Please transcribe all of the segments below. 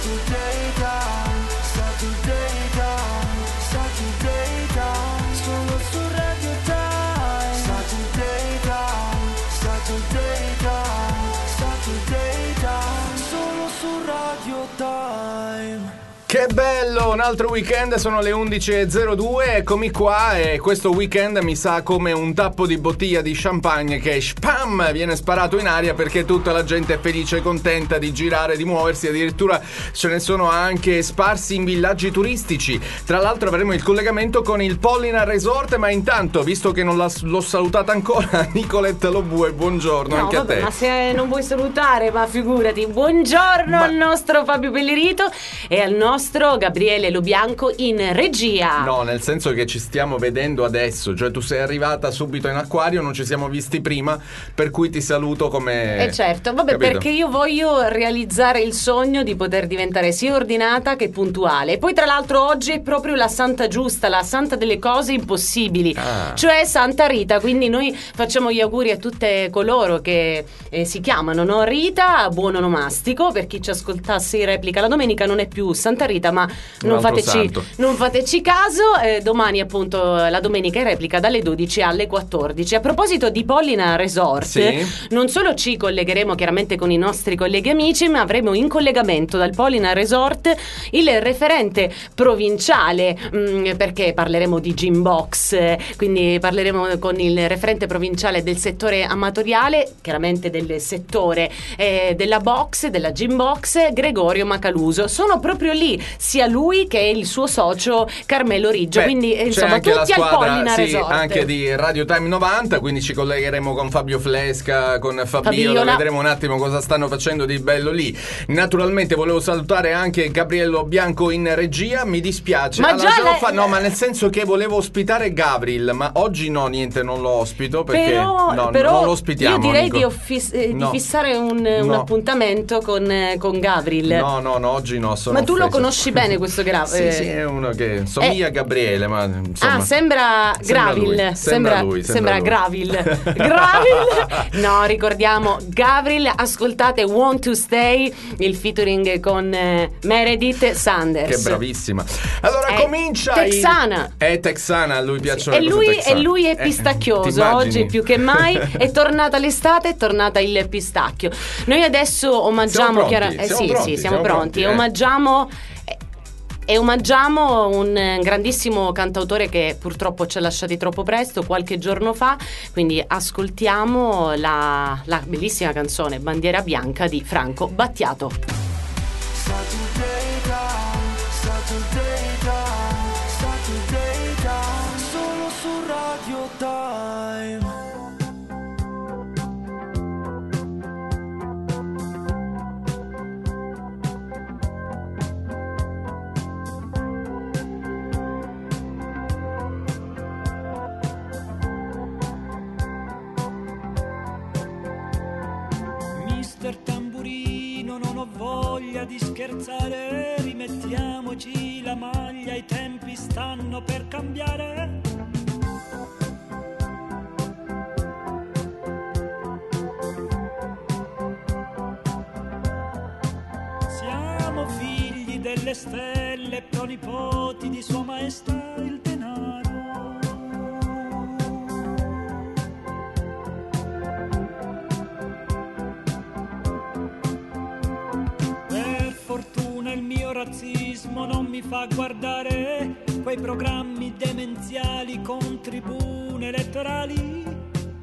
Saturday Time, Saturday Time, Saturday Time, solo su Radio Time. Saturday Time, Saturday Time, Saturday Time, solo su Radio Time. Che bello, un altro weekend, sono le 11.02, eccomi qua e questo weekend mi sa come un tappo di bottiglia di champagne che spam viene sparato in aria perché tutta la gente è felice e contenta di girare, di muoversi, addirittura ce ne sono anche sparsi in villaggi turistici. Tra l'altro avremo il collegamento con il Pollina Resort, ma intanto, visto che non l'ho salutata ancora, Nicoletta Lobue, buongiorno. No, anche vabbè, a te. ma se non vuoi salutare, ma figurati. Buongiorno al nostro Fabio Pellerito e al nostro Gabriele Lobianco in regia. No, nel senso che ci stiamo vedendo adesso, cioè tu sei arrivata subito in acquario, non ci siamo visti prima, per cui ti saluto come... certo, vabbè, capito? perché io voglio realizzare il sogno di poter diventare sia ordinata che puntuale. E poi tra l'altro oggi è proprio la santa giusta, la santa delle cose impossibili, cioè Santa Rita, quindi noi facciamo gli auguri a tutte coloro che si chiamano, no? Rita, buon onomastico, per chi ci ascoltasse in replica la domenica non è più Santa Rita, ma non fateci caso. Domani appunto la domenica in replica dalle 12 alle 14. A proposito di Pollina Resort, sì, non solo ci collegheremo chiaramente con i nostri colleghi amici, ma avremo in collegamento dal Pollina Resort il referente provinciale, perché parleremo di gym box, quindi parleremo con il referente provinciale del settore amatoriale, chiaramente del settore della box, della gym box, Gregorio Macaluso. Sono proprio lì sia lui che il suo socio Carmelo Riggio. Quindi insomma anche tutti al Pollina Resort, anche di Radio Time 90, quindi ci collegheremo con Fabio Flesca, con Fabiola, vedremo un attimo cosa stanno facendo di bello lì. Naturalmente volevo salutare anche Gabriello Bianco in regia, mi dispiace, ma no, ma nel senso che volevo ospitare Gabriel, ma oggi no, niente, non lo ospito perché però non lo ospitiamo. Io direi Nico. di fissare un appuntamento con Gabriel. No, oggi no, sono ma tu lo offeso. Conosci bene questo Gabriel? Sì, è uno che somiglia a Gabriele, ma insomma. Sembra Gravil. Sembra lui. Gravil. No, ricordiamo Gabriel, ascoltate Want to Stay, il featuring con Meredith Sanders. Che bravissima. Allora comincia. Texana. È texana, a lui piacciono le cose cose texane. E lui è pistacchioso. Oggi più che mai è tornata l'estate, è tornata il pistacchio. Noi adesso omaggiamo siamo pronti. Omaggiamo un grandissimo cantautore che purtroppo ci ha lasciati troppo presto, qualche giorno fa, quindi ascoltiamo la bellissima canzone Bandiera Bianca di Franco Battiato. Saturday Time, Saturday Time, Saturday Time, solo su Radio Time. Mister Tamburino, non ho voglia di scherzare, rimettiamoci la maglia, i tempi stanno per cambiare. Siamo figli delle stelle, pronipoti di Sua Maestà il denaro. Per fortuna il mio razzismo non mi fa guardare quei programmi demenziali con tribune elettorali.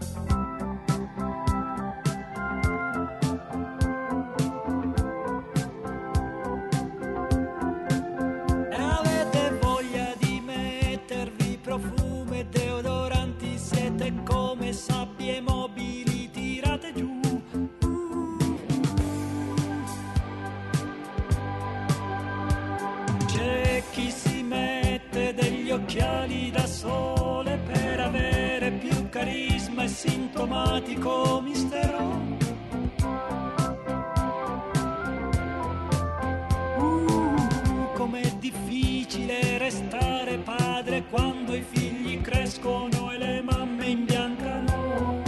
Profumo e deodoranti, siete come sabbie mobili tirate giù. C'è chi si mette degli occhiali da sole per avere più carisma e sintomatico mistero. Com'è difficile restare padre quando i figli crescono e le mamme imbiancano.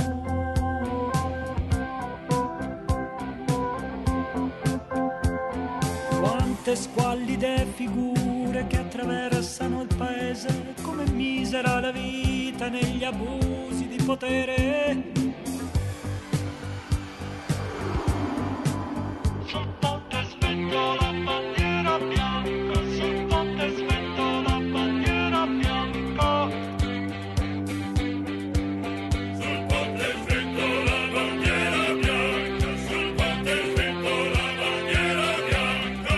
quante squallide figure che attraversano il paese, come misera la vita negli abusi di potere. Sul ponte svento la bandiera bianca, sul ponte svento la bandiera bianca. Sul ponte svento la bandiera bianca, sul ponte svento la bandiera bianca.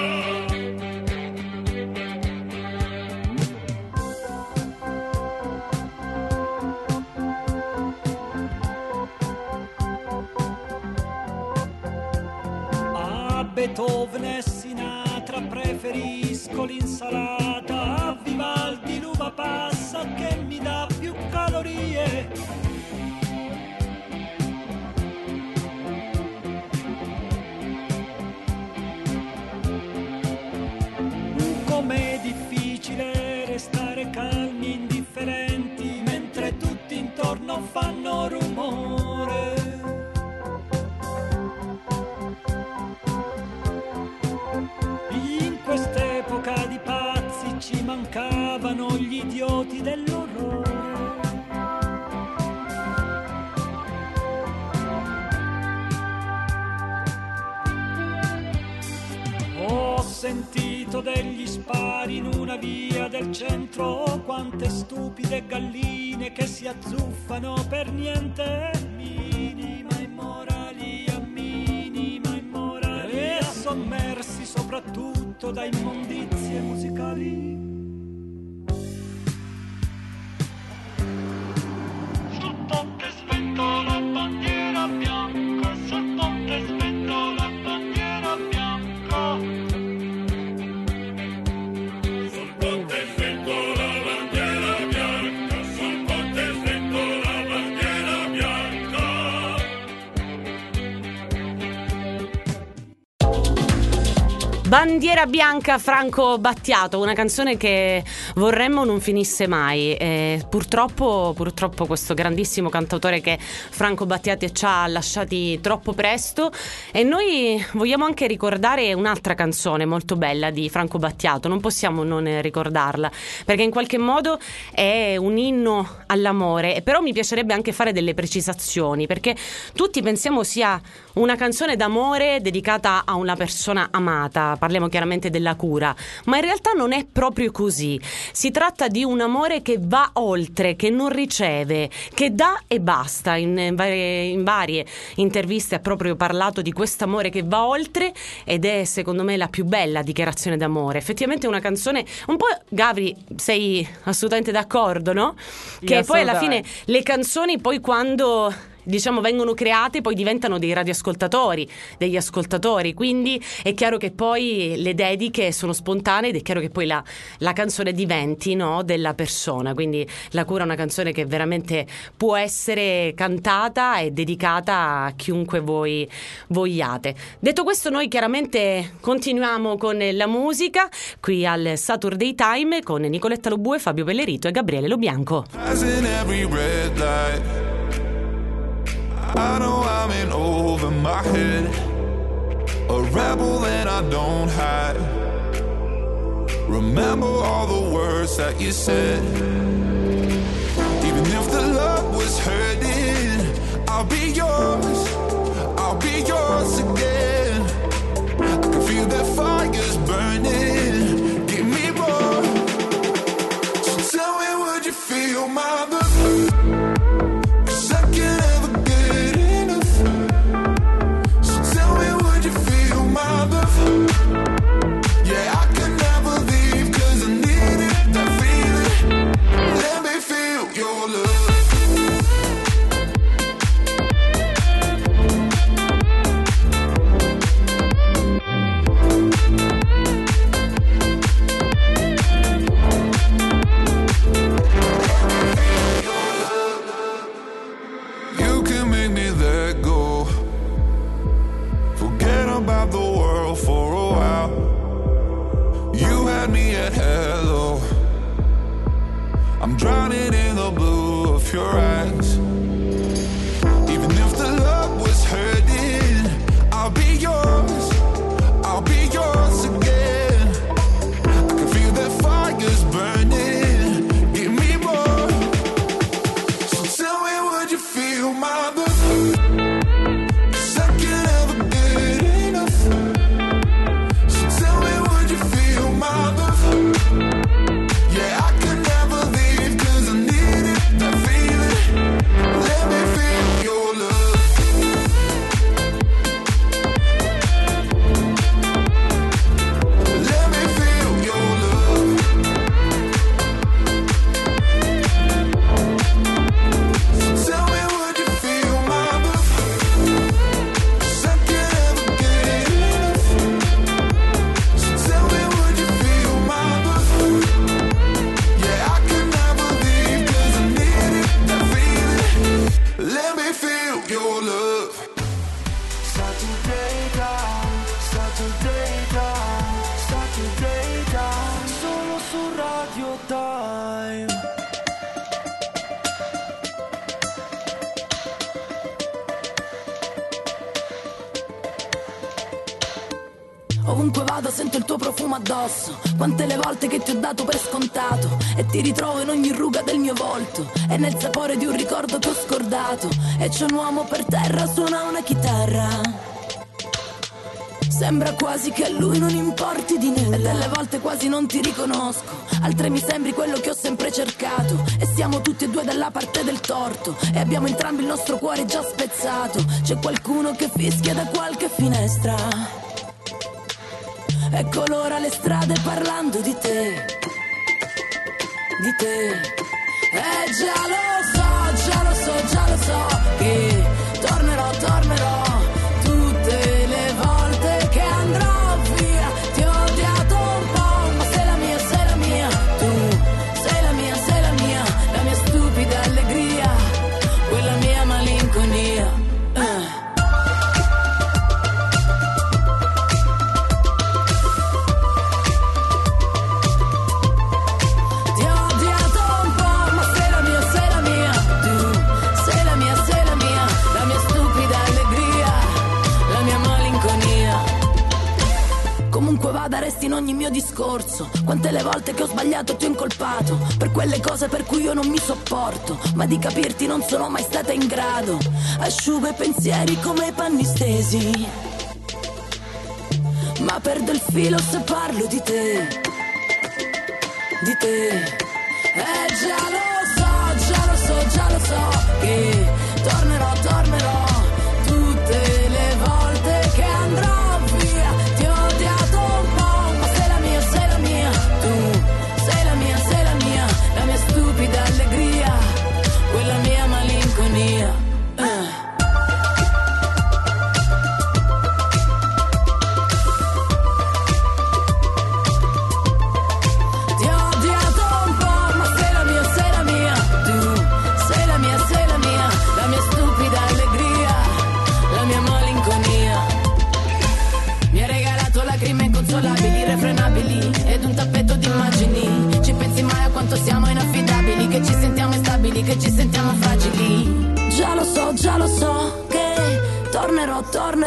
A Beethoven e Sinatra preferisco l'insalata, a Vivaldi l'uva passa che mi dà più calorie. Com'è difficile restare calmi e indifferenti mentre tutti intorno fanno rumore. In quest'epoca di pazzi ci mancavano gli idioti dell'orrore. Ho sentito degli spari in una via del centro, quante stupide galline che si azzuffano per niente. Minima immorali, a minima immorali, e sommersi soprattutto da immondizie musicali. Sul ponte svento la bandiera bianca, sul ponte svento la bandiera bianca. Sul ponte svento la bandiera bianca, sul ponte svento la bandiera bianca. Bandiera bianca, Franco Battiato, una canzone che vorremmo non finisse mai. Purtroppo questo grandissimo cantautore che Franco Battiato ci ha lasciati troppo presto, e noi vogliamo anche ricordare un'altra canzone molto bella di Franco Battiato, non possiamo non ricordarla, perché in qualche modo è un inno all'amore, però mi piacerebbe anche fare delle precisazioni, perché tutti pensiamo sia una canzone d'amore dedicata a una persona amata, parliamo chiaramente della cura, ma in realtà non è proprio così. Si tratta di un amore che va oltre, che non riceve, che dà e basta. In varie interviste ha proprio parlato di questo amore che va oltre, ed è secondo me la più bella dichiarazione d'amore. Effettivamente è una canzone un po', Gabri, sei assolutamente d'accordo, no? Che poi alla fine le canzoni, poi quando diciamo vengono create, poi diventano dei radioascoltatori, degli ascoltatori, quindi è chiaro che poi le dediche sono spontanee ed è chiaro che poi la canzone diventi, no, della persona. Quindi La cura è una canzone che veramente può essere cantata e dedicata a chiunque voi vogliate. Detto questo, noi chiaramente continuiamo con la musica qui al Saturday Time con Nicoletta Lobue, Fabio Pellerito e Gabriele Lobianco. I know I'm in over my head, a rebel that I don't hide. Remember all the words that you said. Even if the love was hurting, I'll be yours again. I can feel that fire's burning, give me more. So tell me, would you feel my love? Yeah, I can never leave 'cause I need it, that feeling. Let me feel your love. You can make me let go, forget about the world for a while. You had me at hello, I'm drowning in the blue of your eyes. Even if the love was hurting, I'll be yours again. Ovunque vado sento il tuo profumo addosso. Quante le volte che ti ho dato per scontato e ti ritrovo in ogni ruga del mio volto e nel sapore di un ricordo che ho scordato. E c'è un uomo per terra, suona una chitarra. Sembra quasi che a lui non importi di nulla. E delle volte quasi non ti riconosco, altre mi sembri quello che ho sempre cercato. E siamo tutti e due dalla parte del torto e abbiamo entrambi il nostro cuore già spezzato. C'è qualcuno che fischia da qualche finestra e colora le strade parlando di te. Di te. E già lo so che tornerò tutte le volte che andrò via. Ti ho odiato un po', ma sei la mia, tu sei la mia, la mia stupida allegria, quella mia malinconia. Resti in ogni mio discorso. Quante le volte che ho sbagliato ti ho incolpato per quelle cose per cui io non mi sopporto, ma di capirti non sono mai stata in grado. Asciugo i pensieri come i panni stesi, ma perdo il filo se parlo di te. Di te. E già lo so che tornerò tutte le volte che andrò. Allegria, quella mia malinconia. Ti ho odiato un po', ma sei la mia, tu sei la mia, la mia stupida allegria, la mia malinconia. Mi hai regalato lacrime inconsolabili, irrefrenabili ed un tappeto di immagini. Ci pensi mai a quanto siamo inaffidabili, che ci sentiamo instabili, che ci sentiamo fragili. Già lo so che tornerò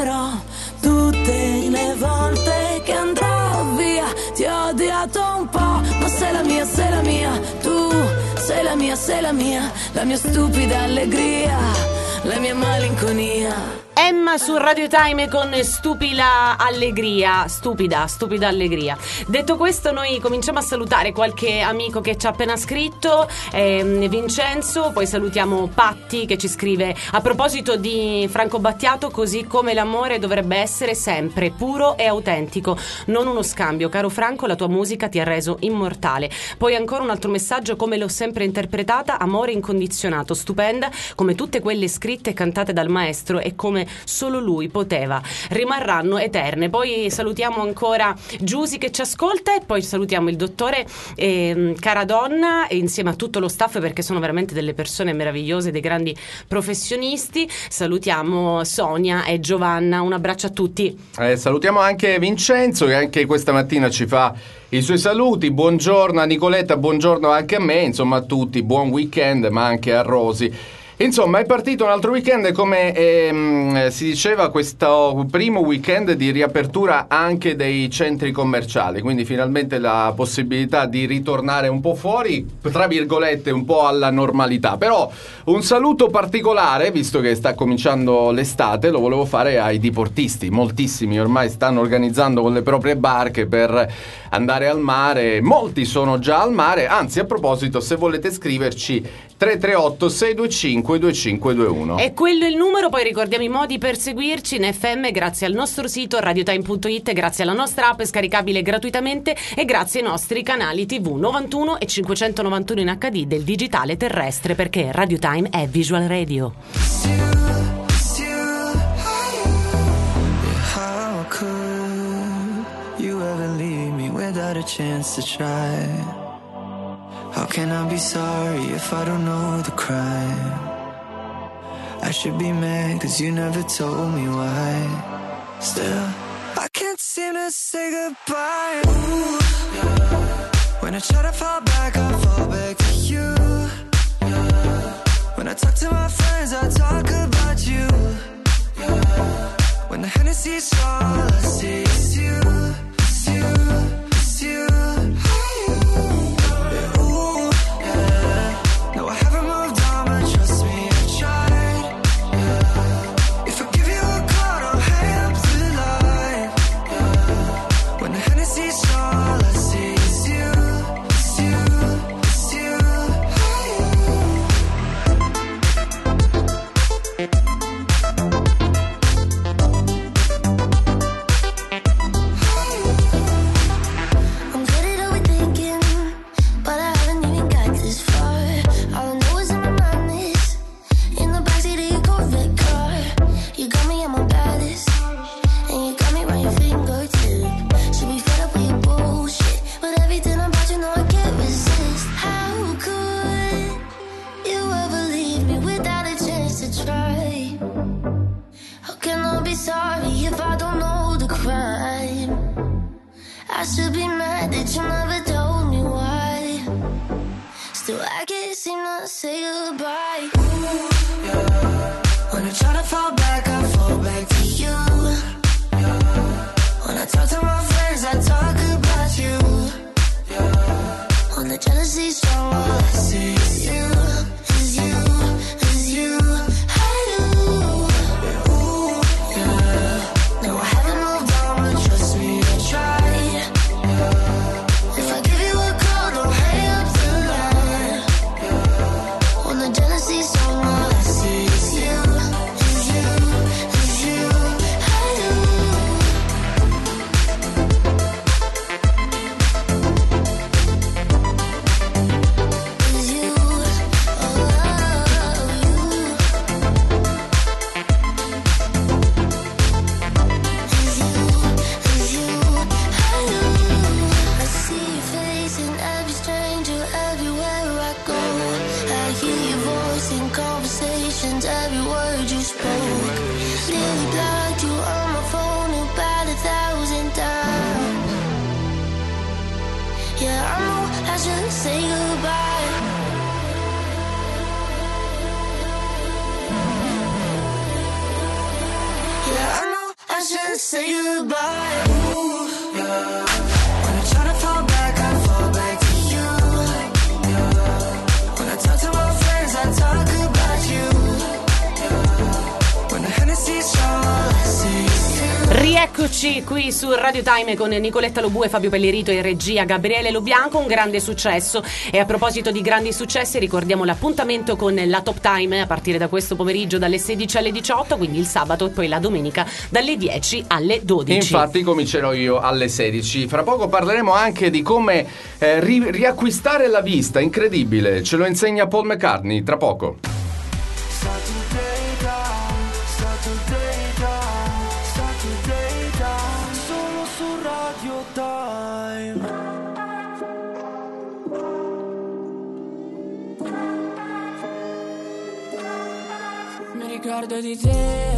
tutte le volte che andrò via. Ti ho odiato un po', ma sei la mia, tu sei la mia, la mia stupida allegria, la mia malinconia. Emma su Radio Time con stupida allegria. Stupida allegria. Detto questo, noi cominciamo a salutare qualche amico che ci ha appena scritto, Vincenzo, poi salutiamo Patti che ci scrive: a proposito di Franco Battiato, così come l'amore dovrebbe essere sempre puro e autentico, non uno scambio. Caro Franco, la tua musica ti ha reso immortale. Poi ancora un altro messaggio: come l'ho sempre interpretata, amore incondizionato, stupenda come tutte quelle scritte e cantate dal maestro e come solo lui poteva, rimarranno eterne. Poi salutiamo ancora Giusy che ci ascolta e poi salutiamo il dottore Caradonna insieme a tutto lo staff, perché sono veramente delle persone meravigliose, dei grandi professionisti. Salutiamo Sonia e Giovanna, un abbraccio a tutti. Salutiamo anche Vincenzo che anche questa mattina ci fa i suoi saluti. Buongiorno a Nicoletta, buongiorno anche a me, insomma a tutti, buon weekend, ma anche a Rosy. Insomma, è partito un altro weekend, come si diceva, questo primo weekend di riapertura anche dei centri commerciali, quindi finalmente la possibilità di ritornare un po' fuori, tra virgolette, un po' alla normalità. Però un saluto particolare, visto che sta cominciando l'estate, lo volevo fare ai diportisti. Moltissimi ormai stanno organizzando con le proprie barche per andare al mare, molti sono già al mare. Anzi, a proposito, se volete scriverci, 338 625 2521. E quello è il numero. Poi ricordiamo i modi per seguirci in FM grazie al nostro sito radiotime.it, grazie alla nostra app scaricabile gratuitamente e grazie ai nostri canali TV 91 e 591 in HD del digitale terrestre, perché Radio Time è Visual Radio. How could you ever leave me without a chance to try? How can I be sorry if I don't know the crime? I should be mad cause you never told me why. Still, I can't seem to say goodbye. Ooh, yeah. When I try to fall back, I fall back to you. Yeah. When I talk to my friends, I talk about you. Yeah. When the Hennessy's all I see is you. Hennessy all I see is you, it's you, it's you. I'm good at overthinking, but I haven't even got this far. All I know is in my mind is in the backseat of your Corvette car. You got me at my baddest, and you got me right your fingertip. Should be fed up with your bullshit, but everything about you know I can't resist. How could you ever leave me without a chance to try? How can I be sorry if I don't know the crime? I should be mad that you never told me why. Still I can't seem to say goodbye. Ooh, yeah. When I try to fall back, I fall back to you. Yeah. When I talk to my friends, I talk about you. Yeah. When the jealousy's strong, all I see is you, is you, is you. Ooh, yeah. No, I haven't moved on, but trust me, I tried. Yeah. If I give you a call, don't hang up the line. Yeah. When the jealousy's strong, all I see is you, Is you, is you. is you, oh, you. Is you, I see your face in every stranger, everywhere I go. I hear your voice in conversations, every word you spoke. Nearly blocked you on my phone about 1,000 times. Yeah, I know I should say goodbye. Yeah, I know I should say goodbye. Ooh, yeah. When I try to fall back, I fall back to you. Yeah. When I talk to my friends, I talk about you. Yeah. When the Hennessy's strong, all I see is you. Rieccoci qui su Radio Time con Nicoletta Lobue, Fabio Pellerito e regia Gabriele Lobianco. Un grande successo. E a proposito di grandi successi, ricordiamo l'appuntamento con la Top Time a partire da questo pomeriggio dalle 16 alle 18, quindi il sabato, e poi la domenica dalle 10 alle 12. Infatti comincerò io alle 16. Fra poco parleremo anche di come riacquistare la vista. Incredibile, ce lo insegna Paul McCartney tra poco. Solo su Radio Time. Mi ricordo di te.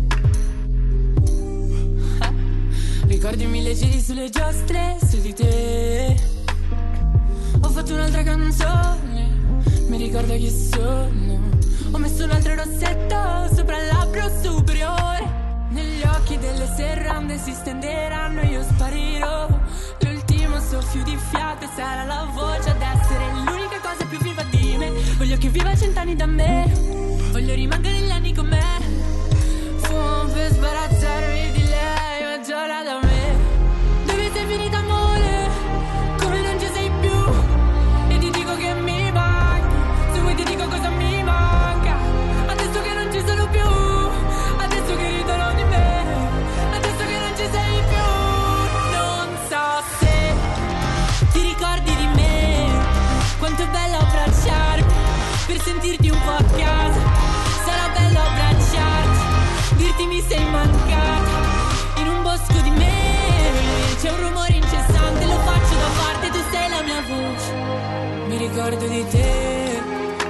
Ricordi mille giri sulle giostre su di te. Ho fatto un'altra canzone. Mi ricordo chi sono. Ho messo un altro rossetto sopra il labbro superiore. Negli occhi delle serrande si stenderanno e io sparirò. L'ultimo soffio di fiato sarà la voce ad essere l'unica cosa più viva di me. Voglio che viva 100 anni da me. Voglio rimanere gli anni con me. Fumo per sbarazzarmi di lei, ma giora da me. Dove sei finita amore? Come non ci sei più? E ti dico che mi manchi. Se vuoi ti dico cosa mi manca. Adesso che non ci sono più. Adesso che ridono di me. Adesso che non ci sei più. Non so se ti ricordi di me. Quanto è bello abbracciarti per sentirti un po' a casa. Sarà bello abbracciarti, dirti mi sei mancata. In un bosco di me c'è un rumore incessante, lo faccio da parte, tu sei la mia voce. Mi ricordo di te.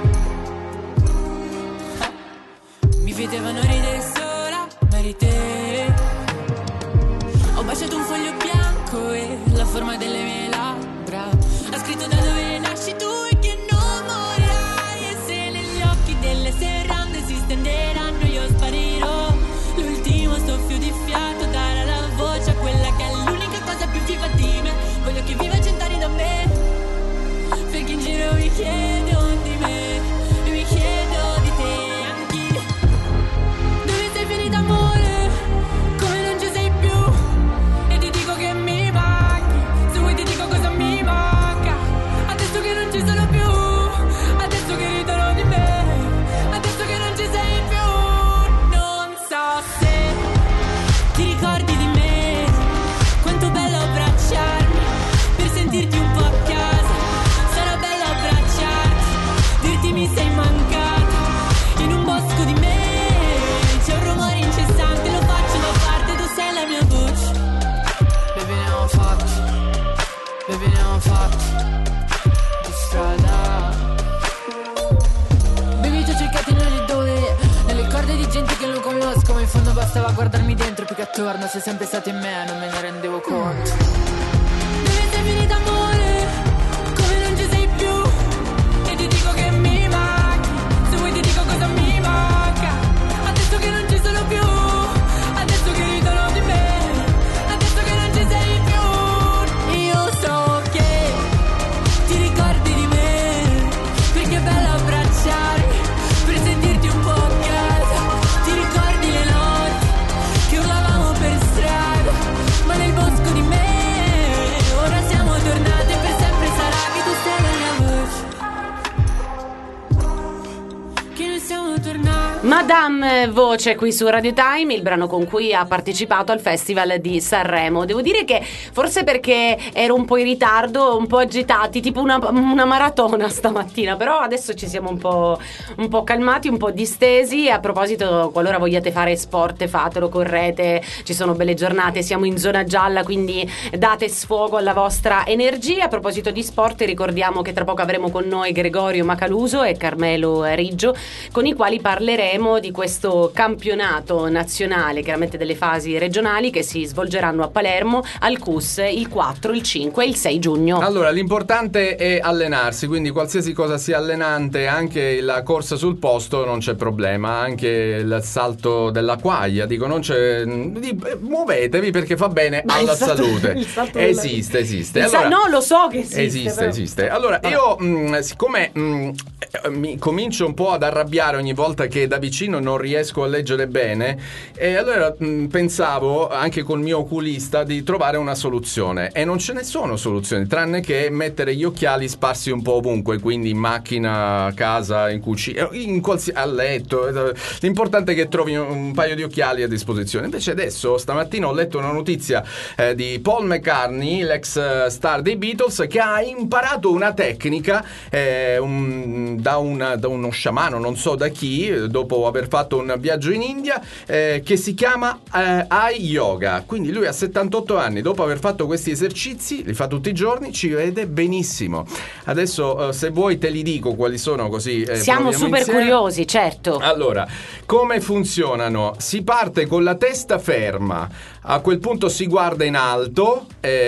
Mi vedevano ridere sola, ma eri te. Ho baciato un foglio bianco e la forma delle mie labbra. Ha scritto da dove nasci tu e che non morirai. E se negli occhi delle serrande si stenderanno io sparirò. L'ultimo soffio di fiato darà la voce a quella che è l'unica cosa più viva di me. Voglio che viva 100 anni da me. Perché in giro mi chiedo di me e mi chiedo di te anche. Dove sei finita amore? Come non ci sei più? E ti dico che mi manchi. veniamo fatti di strada. Bevito cercati nelle dove, nelle corde di gente che non conosco, ma in fondo bastava guardarmi dentro più che attorno. Sei sempre stato in me, non me ne rendevo conto. Dove sei finita amore, come non ci sei più, e ti dico che mi manchi, se vuoi ti dico cosa mi manca. Adesso che non ci sono più, adesso che ridono di me, adesso che non ci sei più. Io so che ti ricordi di me, perché è bello abbracciarmi, per sentirti un po' a casa. Ti ricordi le notti che urlavamo per strada, ma nel bosco di me ora siamo tornate, per sempre sarà che tu sei la mia voce, che noi siamo tornate. Madame Voce qui su Radio Time, il brano con cui ha partecipato al Festival di Sanremo. Devo dire che forse perché ero un po' in ritardo, un po' agitati, tipo una maratona stamattina, però adesso ci siamo un po' calmati, un po' distesi. A proposito, qualora vogliate fare sport, fatelo, correte, ci sono belle giornate, siamo in zona gialla, quindi date sfogo alla vostra energia. A proposito di sport, ricordiamo che tra poco avremo con noi Gregorio Macaluso e Carmelo Riggio, con i quali parleremo di questo campionato nazionale, chiaramente delle fasi regionali, che si svolgeranno a Palermo al CUS il 4, il 5 e il 6 giugno. Allora, l'importante è allenarsi, quindi qualsiasi cosa sia allenante, anche la corsa sul posto non c'è problema, anche il salto della quaglia, dico, non c'è, muovetevi perché fa bene alla salute. Esiste. Allora, no, lo so che esiste. Esiste. Allora, io siccome mi comincio un po' ad arrabbiare ogni volta che da vicino non riesco a leggere bene, e allora pensavo anche col mio oculista di trovare una soluzione, e non ce ne sono soluzioni tranne che mettere gli occhiali sparsi un po' ovunque, quindi in macchina, a casa, in cucina, a letto. L'importante è che trovi un paio di occhiali a disposizione. Invece adesso stamattina ho letto una notizia di Paul McCartney, l'ex star dei Beatles, che ha imparato una tecnica da uno sciamano, non so da chi, dopo aver fatto un viaggio in India, che si chiama Eye Yoga. Quindi lui ha 78 anni, dopo aver fatto questi esercizi, li fa tutti i giorni, ci vede benissimo. Adesso se vuoi te li dico quali sono, così siamo super curiosi, certo. Allora, come funzionano? Si parte con la testa ferma, a quel punto si guarda in alto,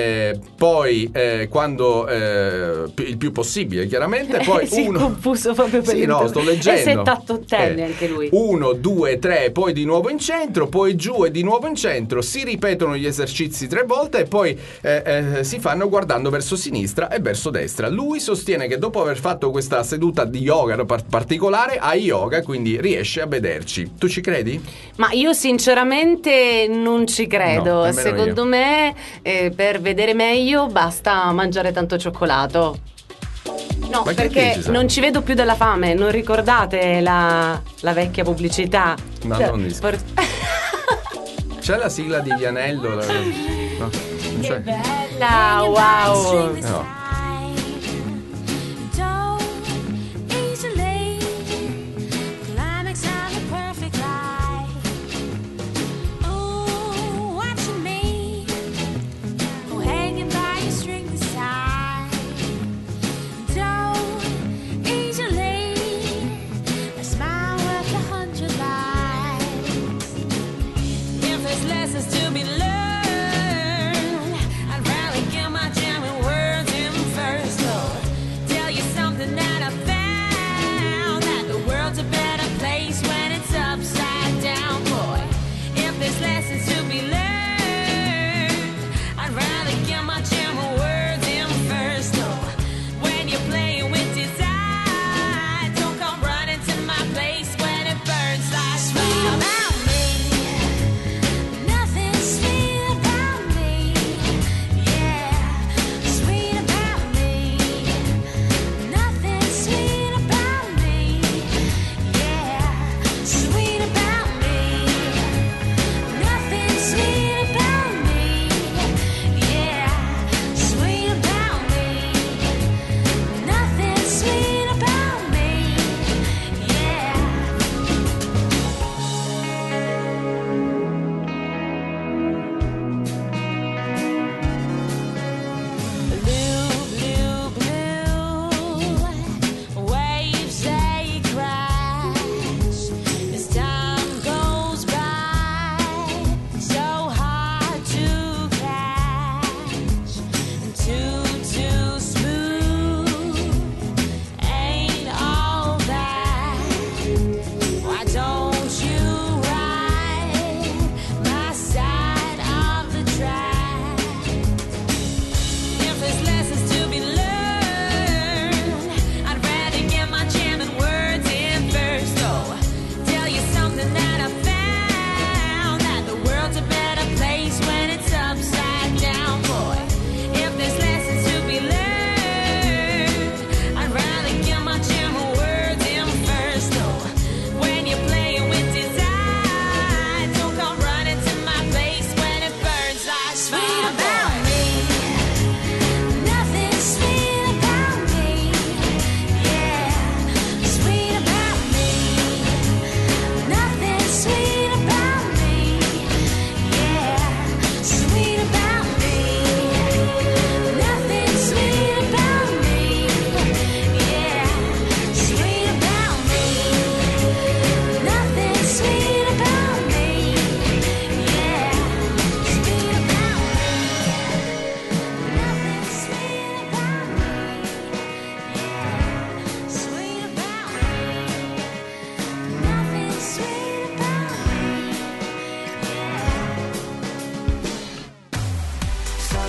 poi quando il più possibile chiaramente, poi si è confuso proprio per sto leggendo. È 78enne anche lui. 1, 2, 3, poi di nuovo in centro, poi giù e di nuovo in centro. Si ripetono gli esercizi 3 volte e poi si fanno guardando verso sinistra e verso destra. Lui sostiene che dopo aver fatto questa seduta di yoga particolare, a yoga, quindi riesce a vederci. Tu ci credi? Ma io sinceramente non ci credo. No, secondo me per vedere meglio basta mangiare tanto cioccolato. No, ma perché non ci vedo più della fame. Non ricordate la vecchia pubblicità? No, non c'è la sigla di Vianello? No, non c'è. Che bella, wow. No. To be learned, I'd rather get my jamming words in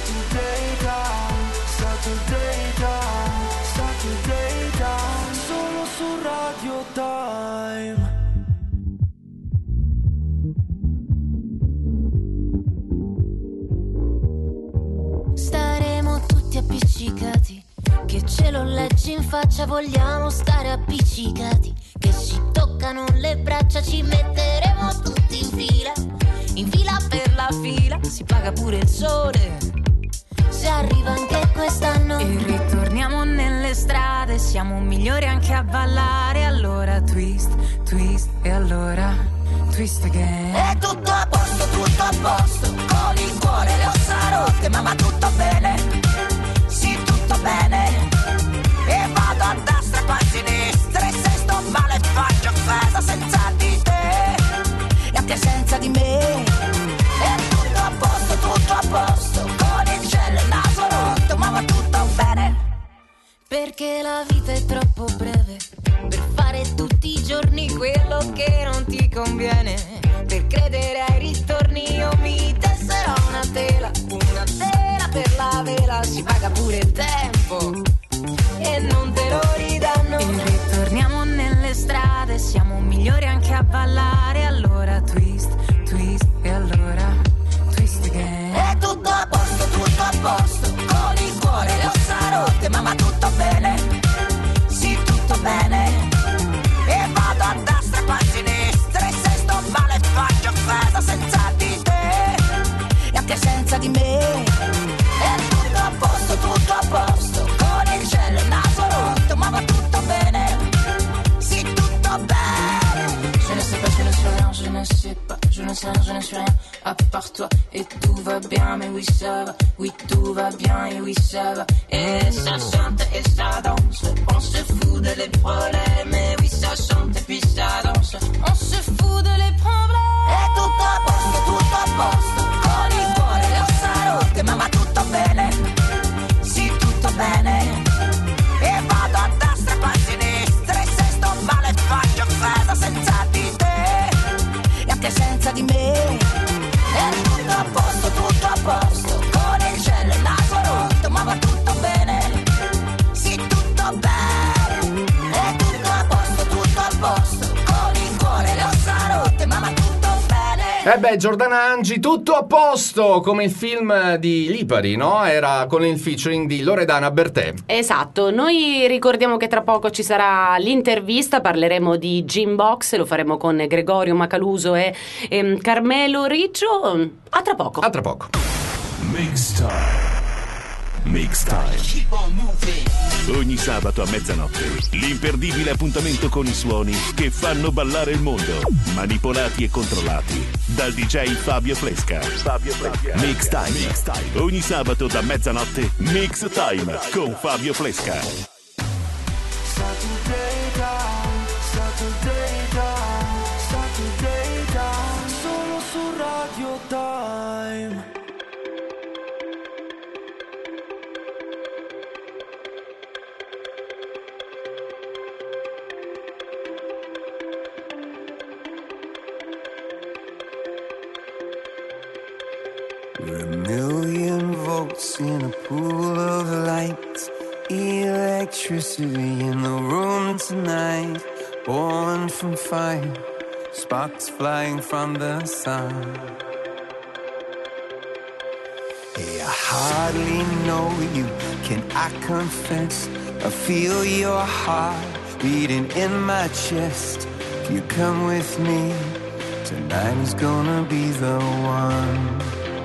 Saturday Time, Saturday Time, Saturday Time, solo su Radio Time. Staremo tutti appiccicati, che ce lo leggi in faccia, vogliamo stare appiccicati, che ci toccano le braccia, ci metteremo tutti in fila per la fila, si paga pure il sole, se arriva anche quest'anno. E ritorniamo nelle strade, siamo migliori anche a ballare, allora twist, twist, e allora twist again. È tutto a posto, con il cuore le ossa rotte, ma va tutto bene, sì tutto bene. E vado a destra e poi a sinistra, e se sto male faccio offesa senza di te, e a te senza di me. È tutto a posto, con il cielo e il naso rotto, ma va tutto bene. Perché la vita è troppo breve per fare tutti i giorni quello che non ti conviene. Per credere ai ritorni io mi tesserò una tela per la vela, si paga pure il tempo e non te lo ridanno. E ritorniamo nelle strade, siamo migliori anche a ballare, allora twist, twist, e allora twist again. È tutto a posto, con il cuore le ossa rotte, ma va tutto bene, sì tutto bene. E vado a destra e poi a sinistra, e se sto male faccio offesa senza di te, e a te senza di me. È tutto a posto, con il cielo e il naso rotto, ma va tutto bene, sì tutto bene. Je ne sais pas, je ne sais rien, je ne sais pas, je ne sais rien, je ne sais rien, à part toi, et tout va bien, mais oui ça va, oui tout va bien, et oui ça va. Et ça chante et ça danse, on se fout de les problèmes, et oui ça chante et puis ça danse, on se fout de les problèmes. È tutto a posto, con il cuore le ossa rotte, ma va tutto bene, sì tutto bene. E vado a destra e poi a sinistra, e se sto male faccio offesa senza di te, e a te senza di me. È tutto a posto, con il cielo e il naso rotto, ma va tutto bene, sì tutto bene. È tutto a posto, con il cuore le ossa rotte, ma va tutto bene. Eh beh, Giordana Angi, tutto a posto, come il film di Lipari, no? Era con il featuring di Loredana Bertè. Esatto, noi ricordiamo che tra poco ci sarà l'intervista, parleremo di Gymbox, lo faremo con Gregorio Macaluso e Carmelo Riccio. A tra poco. A tra poco. Mix Time. Ogni sabato a mezzanotte, l'imperdibile appuntamento con i suoni che fanno ballare il mondo, manipolati e controllati dal DJ Fabio Fresca. Mix Time. Ogni sabato da mezzanotte, Mix Time con Fabio Fresca. Saturday Time, Saturday Time, Saturday Time, solo su Radio Time. We're a million volts in a pool of light, electricity in the room tonight, born from fire, sparks flying from the sun. Hey, I hardly know you, can I confess? I feel your heart beating in my chest. If you come with me, tonight is gonna be the one.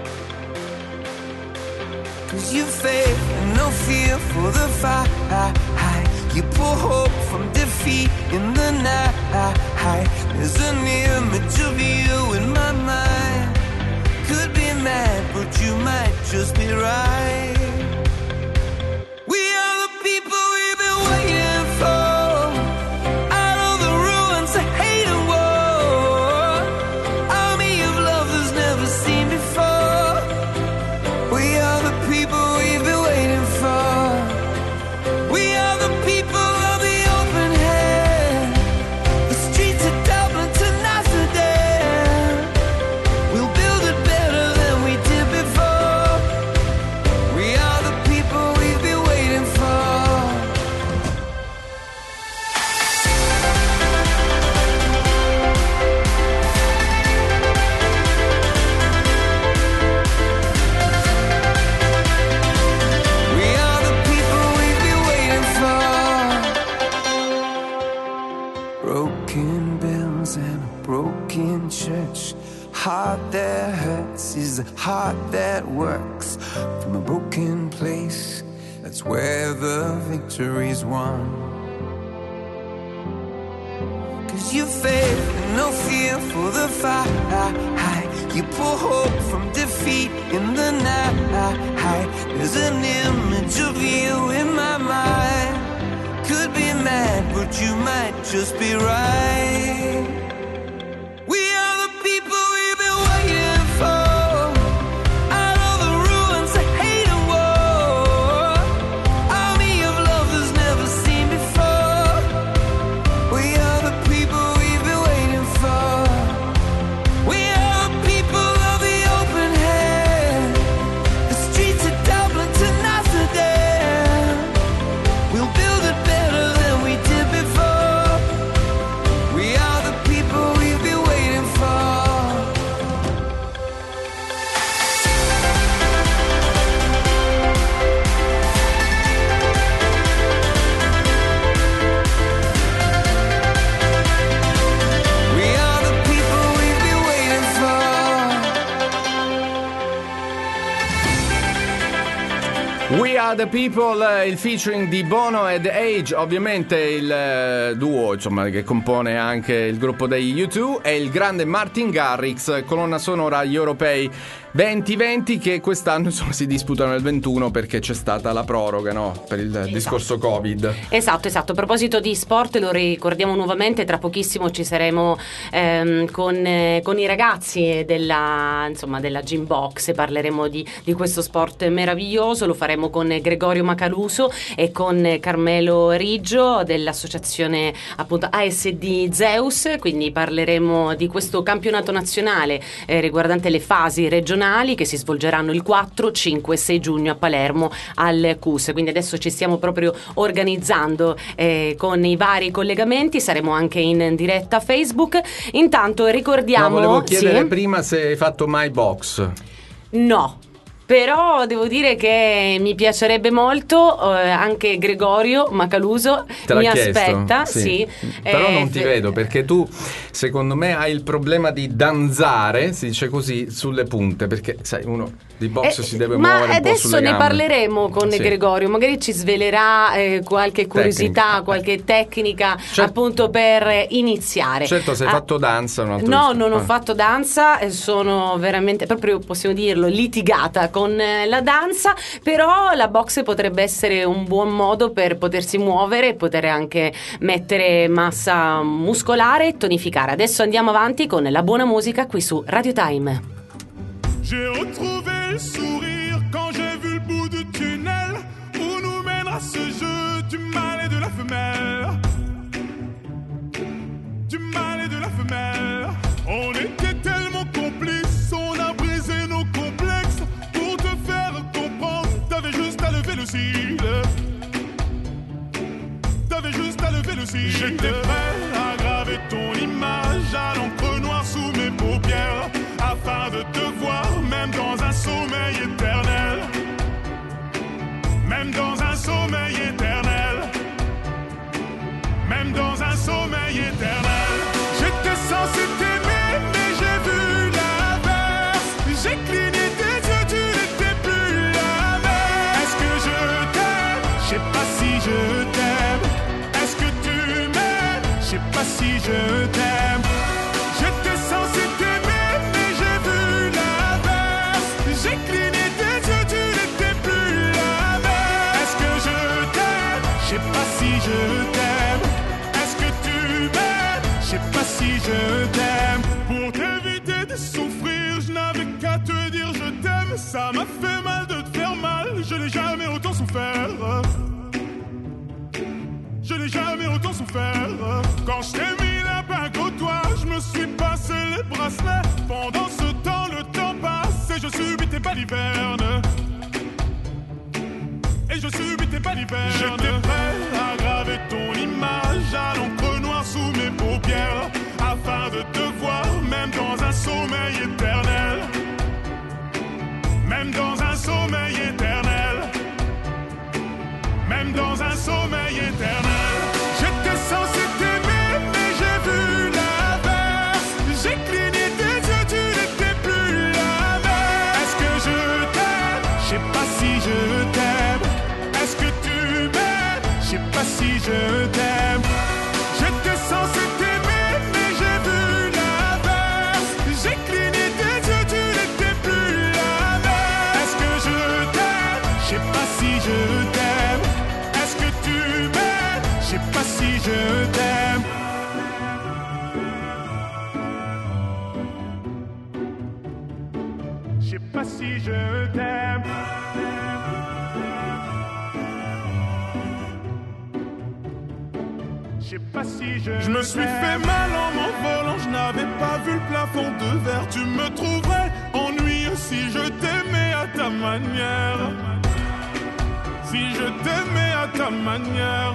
'Cause you faith and no fear for the fight. You pull hope from defeat in the night. There's an image of you in my mind. Could be mad, but you might just be right. We are the people we've been waiting for. Out of the ruins of hate and war, army of love that's never seen before. We are the people we've been waiting for. We are the people of the open hand. The streets of Dublin to Amsterdam. We'll build it better than we did before. heart that works from a broken place. That's where the victory's won. 'Cause you faith and no fear for the fight. You pull hope from defeat in the night. There's an image of you in my mind. Could be mad, but you might just be right. We are the people we've been waiting for. Out of the ruins of hate and war. Army of love that's never seen before. We are the people we've been waiting for. We are the people of the open hand. The streets of Dublin to Amsterdam. We'll build it better than we did before. We are the people we've been waiting for. We are the people we've been waiting for. We Are The People, il featuring di Bono ed Age, ovviamente il duo insomma che compone anche il gruppo degli U2, e il grande Martin Garrix, colonna sonora agli Europei 2020 che quest'anno insomma si disputano nel 21 perché c'è stata la proroga, no? Per il discorso Covid. Esatto. A proposito di sport, lo ricordiamo nuovamente, tra pochissimo ci saremo con i ragazzi della Gym Box, parleremo di questo sport meraviglioso. Lo faremo con Gregorio Macaluso e con Carmelo Riggio dell'associazione appunto ASD Zeus, quindi parleremo di questo campionato nazionale riguardante le fasi regionali che si svolgeranno il 4, 5 e 6 giugno a Palermo al CUS. Quindi adesso ci stiamo proprio organizzando con i vari collegamenti, saremo anche in diretta Facebook. Intanto ricordiamo... No, volevo chiedere prima se hai fatto mai box. No. Però devo dire che mi piacerebbe molto, anche Gregorio Macaluso mi aspetta, sì. Però non ti vedo perché tu secondo me hai il problema di danzare, si dice così, sulle punte, perché sai, uno di box si deve muovere un po' adesso sulle ne gambe. Parleremo con Gregorio, magari ci svelerà qualche curiosità, qualche tecnica, appunto per iniziare. Certo, se hai fatto danza No, non ho fatto danza, sono veramente, proprio possiamo dirlo, litigata con la danza, però la box potrebbe essere un buon modo per potersi muovere e poter anche mettere massa muscolare e tonificare. Adesso andiamo avanti con la buona musica qui su Radio Time. J'ai retrouvé le sourire quand j'ai vu le bout du tunnel où nous mènera ce jeu du mâle et de la femelle. Du mâle et de la femelle. On était tellement complices, on a brisé nos complexes. Pour te faire comprendre, t'avais juste à lever le cil. T'avais juste à lever le cil. J'étais prêt à graver ton image à l'encre noire sous mes paupières, afin de te voir même dans un sommeil éternel. Même dans un sommeil éternel. Même dans un sommeil éternel. J'étais censé t'aimer mais j'ai vu l'inverse. J'ai cligné tes yeux, tu n'étais plus la même. Est-ce que je t'aime? Je sais pas si je t'aime. Est-ce que tu m'aimes? Je sais pas si je t'aime. J'étais censé t'aimer mais j'ai vu l'inverse. J'ai cligné tes yeux, tu n'étais plus la même. Est-ce que je t'aime? Je sais pas si je t'aime. Est-ce que tu m'aimes? Je sais pas si je t'aime. Pour t'éviter de souffrir, je n'avais qu'à te dire je t'aime. Ça m'a fait mal de te faire mal, je n'ai jamais autant souffert. Je n'ai jamais autant souffert. Quand je t'ai mis la bague au doigt, je me suis passé les bracelets. Pendant ce temps, le temps passe et je subis tes balivernes. Et je subis tes balivernes. J'étais prêt à graver ton image à l'encre noire sous mes paupières, afin de te voir même dans un sommeil éternel. Même dans un sommeil éternel. Même dans un sommeil éternel. J'étais censé t'aimer mais j'ai vu l'inverse. J'ai cligné tes yeux, tu n'étais plus la même. Est-ce que si je t'aime. Est-ce que tu m'aimes? Je sais pas si je t'aime. J'étais censé t'aimer, mais j'ai vu l'inverse. J'ai cligné tes yeux, tu n'étais plus la même. Est-ce que je t'aime? Je sais pas si je t'aime. Est-ce que tu m'aimes? Je sais pas si je t'aime. Je sais pas si je t'aime. Je sais pas si je me suis fait mal en m'envolant, je n'avais pas vu le plafond de verre. Tu me trouverais ennuyeux si je t'aimais à ta manière. Si je t'aimais à ta manière.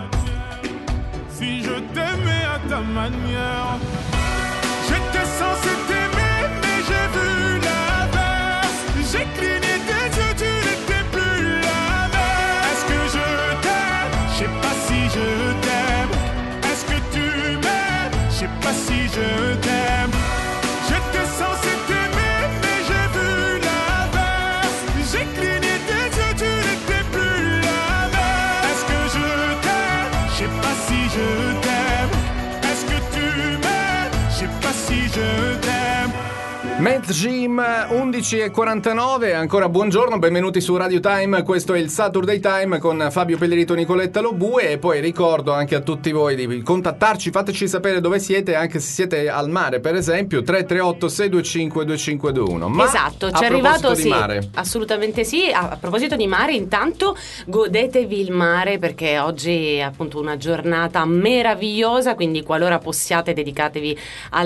Si je t'aimais à ta manière. J'étais censé t'aimer, mais j'ai vu l'inverse. J'ai cligné tes yeux, tu n'étais plus la même. Est-ce que je t'aime? Je sais pas si je t'aime. Est-ce que tu m'aimes? Je sais pas si je t'aime. J'étais censé t'aimer, mais j'ai vu l'inverse. J'ai cligné tes yeux, tu n'étais plus la même. Est-ce que je t'aime? Je sais pas si je t'aime. Est-ce que tu m'aimes? Je sais pas si je t'aime. Mad Gym 11:49, ancora buongiorno, benvenuti su Radio Time, questo è il Saturday Time con Fabio Pellerito, Nicoletta Lobue, e poi ricordo anche a tutti voi di contattarci, fateci sapere dove siete, anche se siete al mare per esempio, 338 625 2521. Ma esatto, ci è arrivato, sì, mare. Assolutamente sì. A proposito di mare, intanto godetevi il mare, perché oggi è appunto una giornata meravigliosa, quindi qualora possiate dedicatevi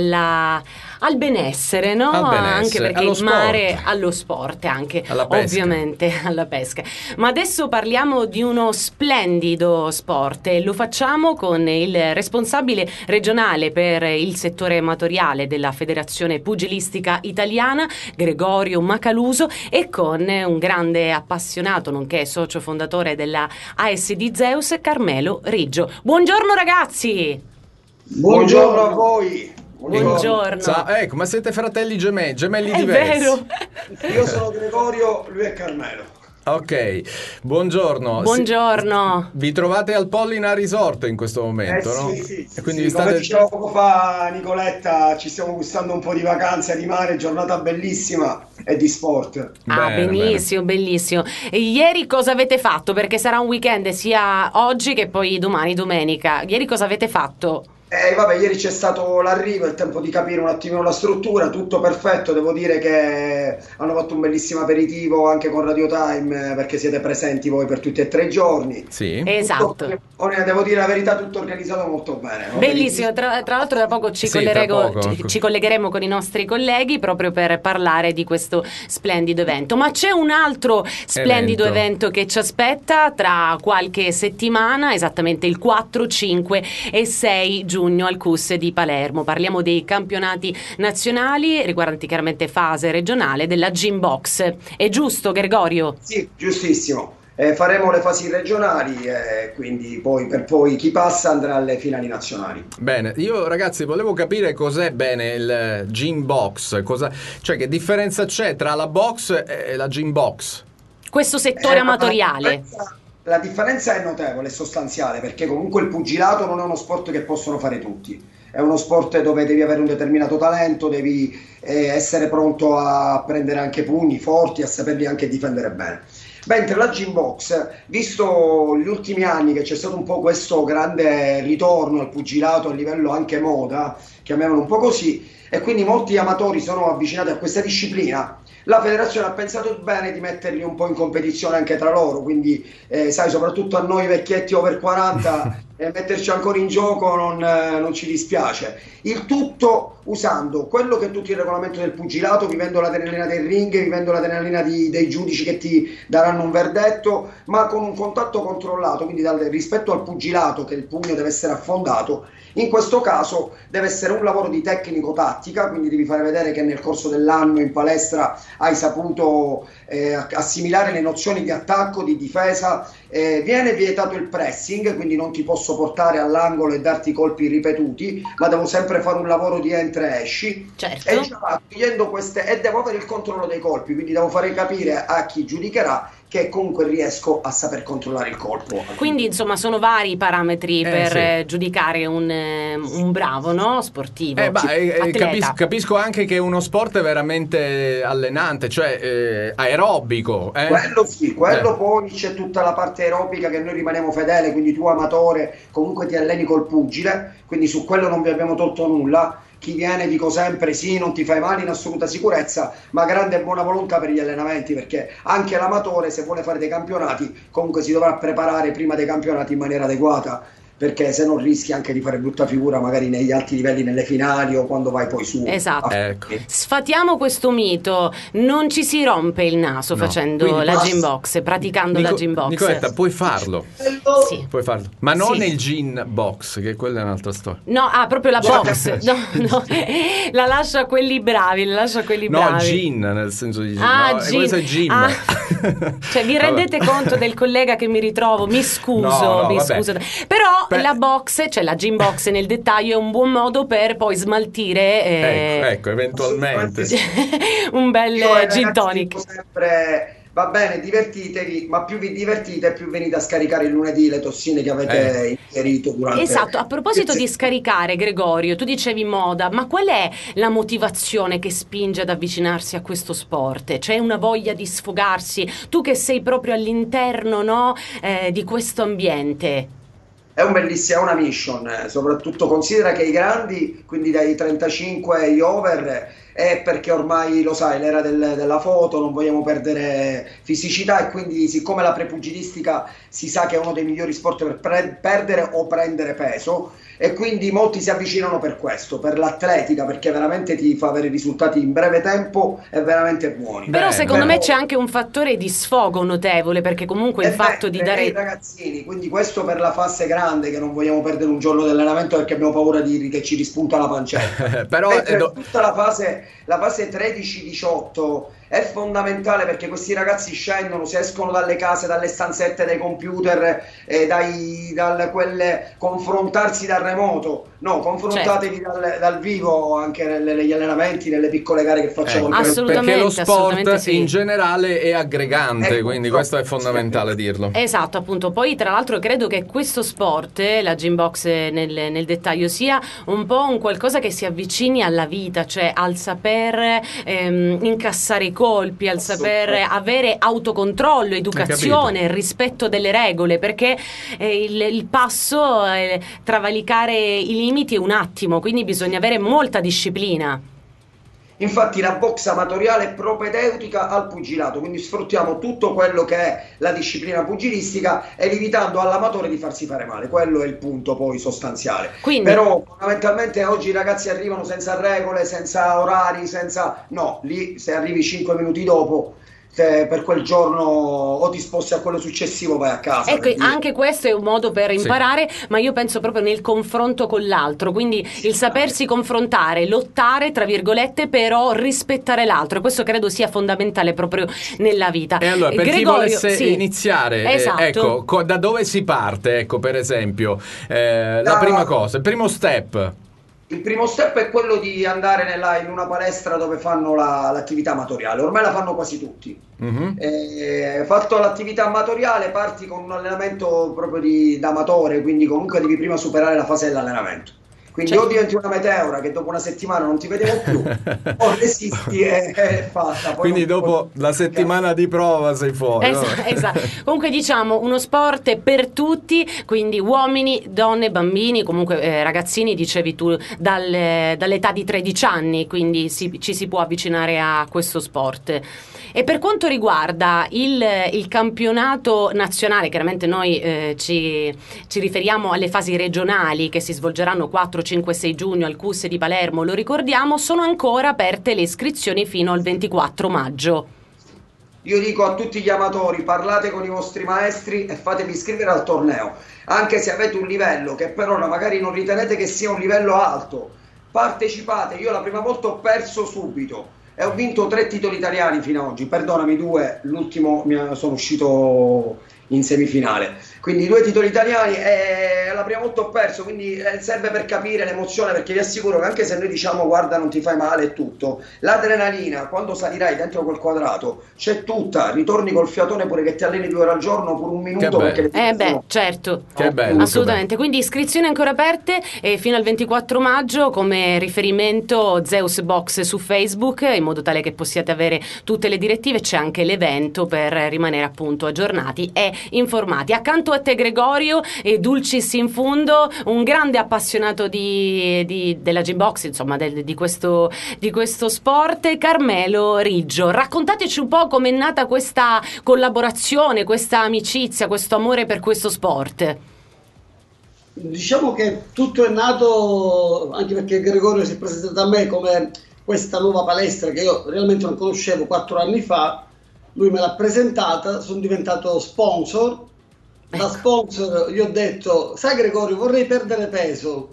al benessere, no? Al benessere, anche perché allo il mare, sport. allo sport anche, alla pesca. Ovviamente alla pesca. Ma adesso parliamo di uno splendido sport e lo facciamo con il responsabile regionale per il settore amatoriale della Federazione Pugilistica Italiana, Gregorio Macaluso, e con un grande appassionato nonché socio fondatore della ASD Zeus, Carmelo Riggio. Buongiorno ragazzi! Buongiorno a voi! Buongiorno. Ecco, ma siete fratelli gemelli È diversi. vero. Io sono Gregorio, lui è Carmelo. Ok, buongiorno. Buongiorno. Vi trovate al Pollina Resort in questo momento, no? Sì. E quindi sì, vi state... come dicevo poco fa Nicoletta, ci stiamo gustando un po' di vacanze di mare, giornata bellissima e di sport. Benissimo, bellissimo. E ieri cosa avete fatto? Perché sarà un weekend sia oggi che poi domani, domenica. Ieri cosa avete fatto? Ieri c'è stato l'arrivo, il tempo di capire un attimino la struttura, tutto perfetto, devo dire che hanno fatto un bellissimo aperitivo anche con Radio Time, perché siete presenti voi per tutti e 3 i giorni. Sì. Esatto. Devo dire la verità, tutto organizzato molto bene. Bellissimo, tra l'altro da poco ci collegheremo con i nostri colleghi proprio per parlare di questo splendido evento. Ma c'è un altro splendido evento che ci aspetta tra qualche settimana, esattamente il 4, 5 e 6 giugno al CUS di Palermo. Parliamo dei campionati nazionali riguardanti chiaramente fase regionale della Gym Box. È giusto, Gregorio? Sì, giustissimo. Faremo le fasi regionali, quindi poi chi passa andrà alle finali nazionali. Bene, io ragazzi volevo capire cos'è bene il Gym Box, cioè che differenza c'è tra la box e la Gym Box? Questo settore amatoriale. La differenza è notevole, è sostanziale, perché comunque il pugilato non è uno sport che possono fare tutti, è uno sport dove devi avere un determinato talento, devi essere pronto a prendere anche pugni forti, a saperli anche difendere bene. Mentre la Gym Box, visto gli ultimi anni che c'è stato un po' questo grande ritorno al pugilato a livello anche moda, chiamiamolo un po' così, e quindi molti amatori sono avvicinati a questa disciplina, la federazione ha pensato bene di metterli un po' in competizione anche tra loro, quindi sai, soprattutto a noi vecchietti over 40 metterci ancora in gioco non ci dispiace. Il tutto usando quello che è tutto il regolamento del pugilato, vivendo l'adrenalina del ring, vivendo l'adrenalina dei giudici che ti daranno un verdetto, ma con un contatto controllato, quindi rispetto al pugilato che il pugno deve essere affondato, in questo caso deve essere un lavoro di tecnico-tattica, quindi devi fare vedere che nel corso dell'anno in palestra hai saputo assimilare le nozioni di attacco, di difesa. Viene vietato il pressing, quindi non ti posso portare all'angolo e darti colpi ripetuti, ma devo sempre fare un lavoro di entra e esci. Certo. E già togliendo queste, e devo avere il controllo dei colpi, quindi devo fare capire a chi giudicherà che comunque riesco a saper controllare il colpo. Quindi insomma sono vari i parametri per giudicare un bravo, no? Sportivo. Capisco anche che è uno sport veramente allenante, cioè aerobico. Quello sì, poi c'è tutta la parte aerobica che noi rimaniamo fedele, quindi tu amatore comunque ti alleni col pugile, quindi su quello non vi abbiamo tolto nulla. Chi viene, dico sempre, sì, non ti fai male in assoluta sicurezza, ma grande e buona volontà per gli allenamenti, perché anche l'amatore, se vuole fare dei campionati, comunque si dovrà preparare prima dei campionati in maniera adeguata, perché se non rischi anche di fare brutta figura magari negli alti livelli, nelle finali o quando vai poi su. Esatto. Sfatiamo questo mito, non ci si rompe il naso facendo la gym box, praticando la gym box. Nicoletta, puoi farlo. Sì. Puoi farlo, ma non nel gin box, che quella è un'altra storia. No, proprio la box. No, la lascio a quelli bravi, No, gin, nel senso di gin. Questo è gym. Cioè, vi rendete conto del collega che mi ritrovo? Mi scuso, scuso. Però la box, cioè la gym box nel dettaglio, è un buon modo per poi smaltire ecco, eventualmente un bel gin tonic. Sempre, va bene, divertitevi, ma più vi divertite più venite a scaricare il lunedì le tossine che avete inserito durante. Esatto, a proposito di scaricare, Gregorio, tu dicevi moda, ma qual è la motivazione che spinge ad avvicinarsi a questo sport? C'è una voglia di sfogarsi? Tu che sei proprio all'interno, no, di questo ambiente. È una mission, soprattutto considera che i grandi, quindi dai 35 e over, è perché ormai lo sai, l'era della foto, non vogliamo perdere fisicità, e quindi siccome la prepugilistica si sa che è uno dei migliori sport per perdere o prendere peso, e quindi molti si avvicinano per questo, per l'atletica, perché veramente ti fa avere risultati in breve tempo e veramente buoni. Però secondo me c'è anche un fattore di sfogo notevole, perché comunque il fatto di dare i ragazzini, quindi questo per la fase grande, che non vogliamo perdere un giorno di allenamento perché abbiamo paura che ci rispunta la pancetta. Però tutta la fase 13-18 è fondamentale, perché questi ragazzi scendono, si escono dalle case, dalle stanzette dei computer, confrontarsi dal remoto. No, confrontatevi dal vivo anche negli allenamenti, nelle piccole gare che facciamo. Perché lo sport in generale è aggregante, quindi questo è fondamentale dirlo. Esatto, appunto. Poi tra l'altro credo che questo sport, la gym box nel dettaglio, sia un po' un qualcosa che si avvicini alla vita, cioè al saper incassare i colpi, al saper avere autocontrollo, educazione, rispetto delle regole, perché il passo travalicare i limiti è un attimo, quindi bisogna avere molta disciplina. Infatti la box amatoriale è propedeutica al pugilato, quindi sfruttiamo tutto quello che è la disciplina pugilistica, evitando all'amatore di farsi fare male. Quello è il punto poi sostanziale. Però fondamentalmente oggi i ragazzi arrivano senza regole, senza orari, lì se arrivi 5 minuti dopo, per quel giorno o ti sposti a quello successivo, vai a casa. Ecco, anche questo è un modo per imparare, ma io penso proprio nel confronto con l'altro, quindi il sapersi confrontare, lottare tra virgolette, però rispettare l'altro, questo credo sia fondamentale proprio nella vita. E allora, per Gregorio, chi volesse iniziare, esatto. Ecco, da dove si parte? Ecco, per esempio, la prima cosa, il primo step. Il primo step è quello di andare in una palestra dove fanno l'attività amatoriale. Ormai la fanno quasi tutti. Fatto l'attività amatoriale, parti con un allenamento proprio da amatore, quindi comunque devi prima superare la fase dell'allenamento. Quindi o diventi una meteora che dopo una settimana non ti vedevo più, o resisti e è fatta. Poi quindi dopo la settimana di prova sei fuori. Esatto. Comunque diciamo uno sport per tutti, quindi uomini, donne, bambini, comunque ragazzini, dicevi tu, dall'età di 13 anni, quindi ci si può avvicinare a questo sport. E per quanto riguarda il campionato nazionale, chiaramente noi ci riferiamo alle fasi regionali che si svolgeranno 4, 5, 6 giugno al CUS di Palermo, lo ricordiamo, sono ancora aperte le iscrizioni fino al 24 maggio. Io dico a tutti gli amatori, parlate con i vostri maestri e fatevi iscrivere al torneo, anche se avete un livello che però magari non ritenete che sia un livello alto, partecipate. Io la prima volta ho perso subito e ho vinto 3 titoli italiani fino ad oggi, perdonami 2, l'ultimo sono uscito in semifinale. Quindi 2 titoli italiani, è la prima volta ho perso, quindi serve per capire l'emozione, perché vi assicuro che anche se noi diciamo guarda non ti fai male e tutto, l'adrenalina quando salirai dentro quel quadrato c'è tutta, ritorni col fiatone pure che ti alleni 2 ore al giorno, pure un minuto, perché certo, che bello, assolutamente. Quindi iscrizioni ancora aperte fino al 24 maggio, come riferimento Zeus Box su Facebook, in modo tale che possiate avere tutte le direttive. C'è anche l'evento per rimanere appunto aggiornati e informati. Accanto a te Gregorio, e Dulcis in fundo, un grande appassionato della gym box, insomma di questo sport, Carmelo Riggio. Raccontateci un po' com'è nata questa collaborazione, questa amicizia, questo amore per questo sport. Diciamo che tutto è nato anche perché Gregorio si è presentato a me come questa nuova palestra che io realmente non conoscevo 4 anni fa. Lui me l'ha presentata, sono diventato sponsor. Da sponsor gli ho detto: sai Gregorio, vorrei perdere peso,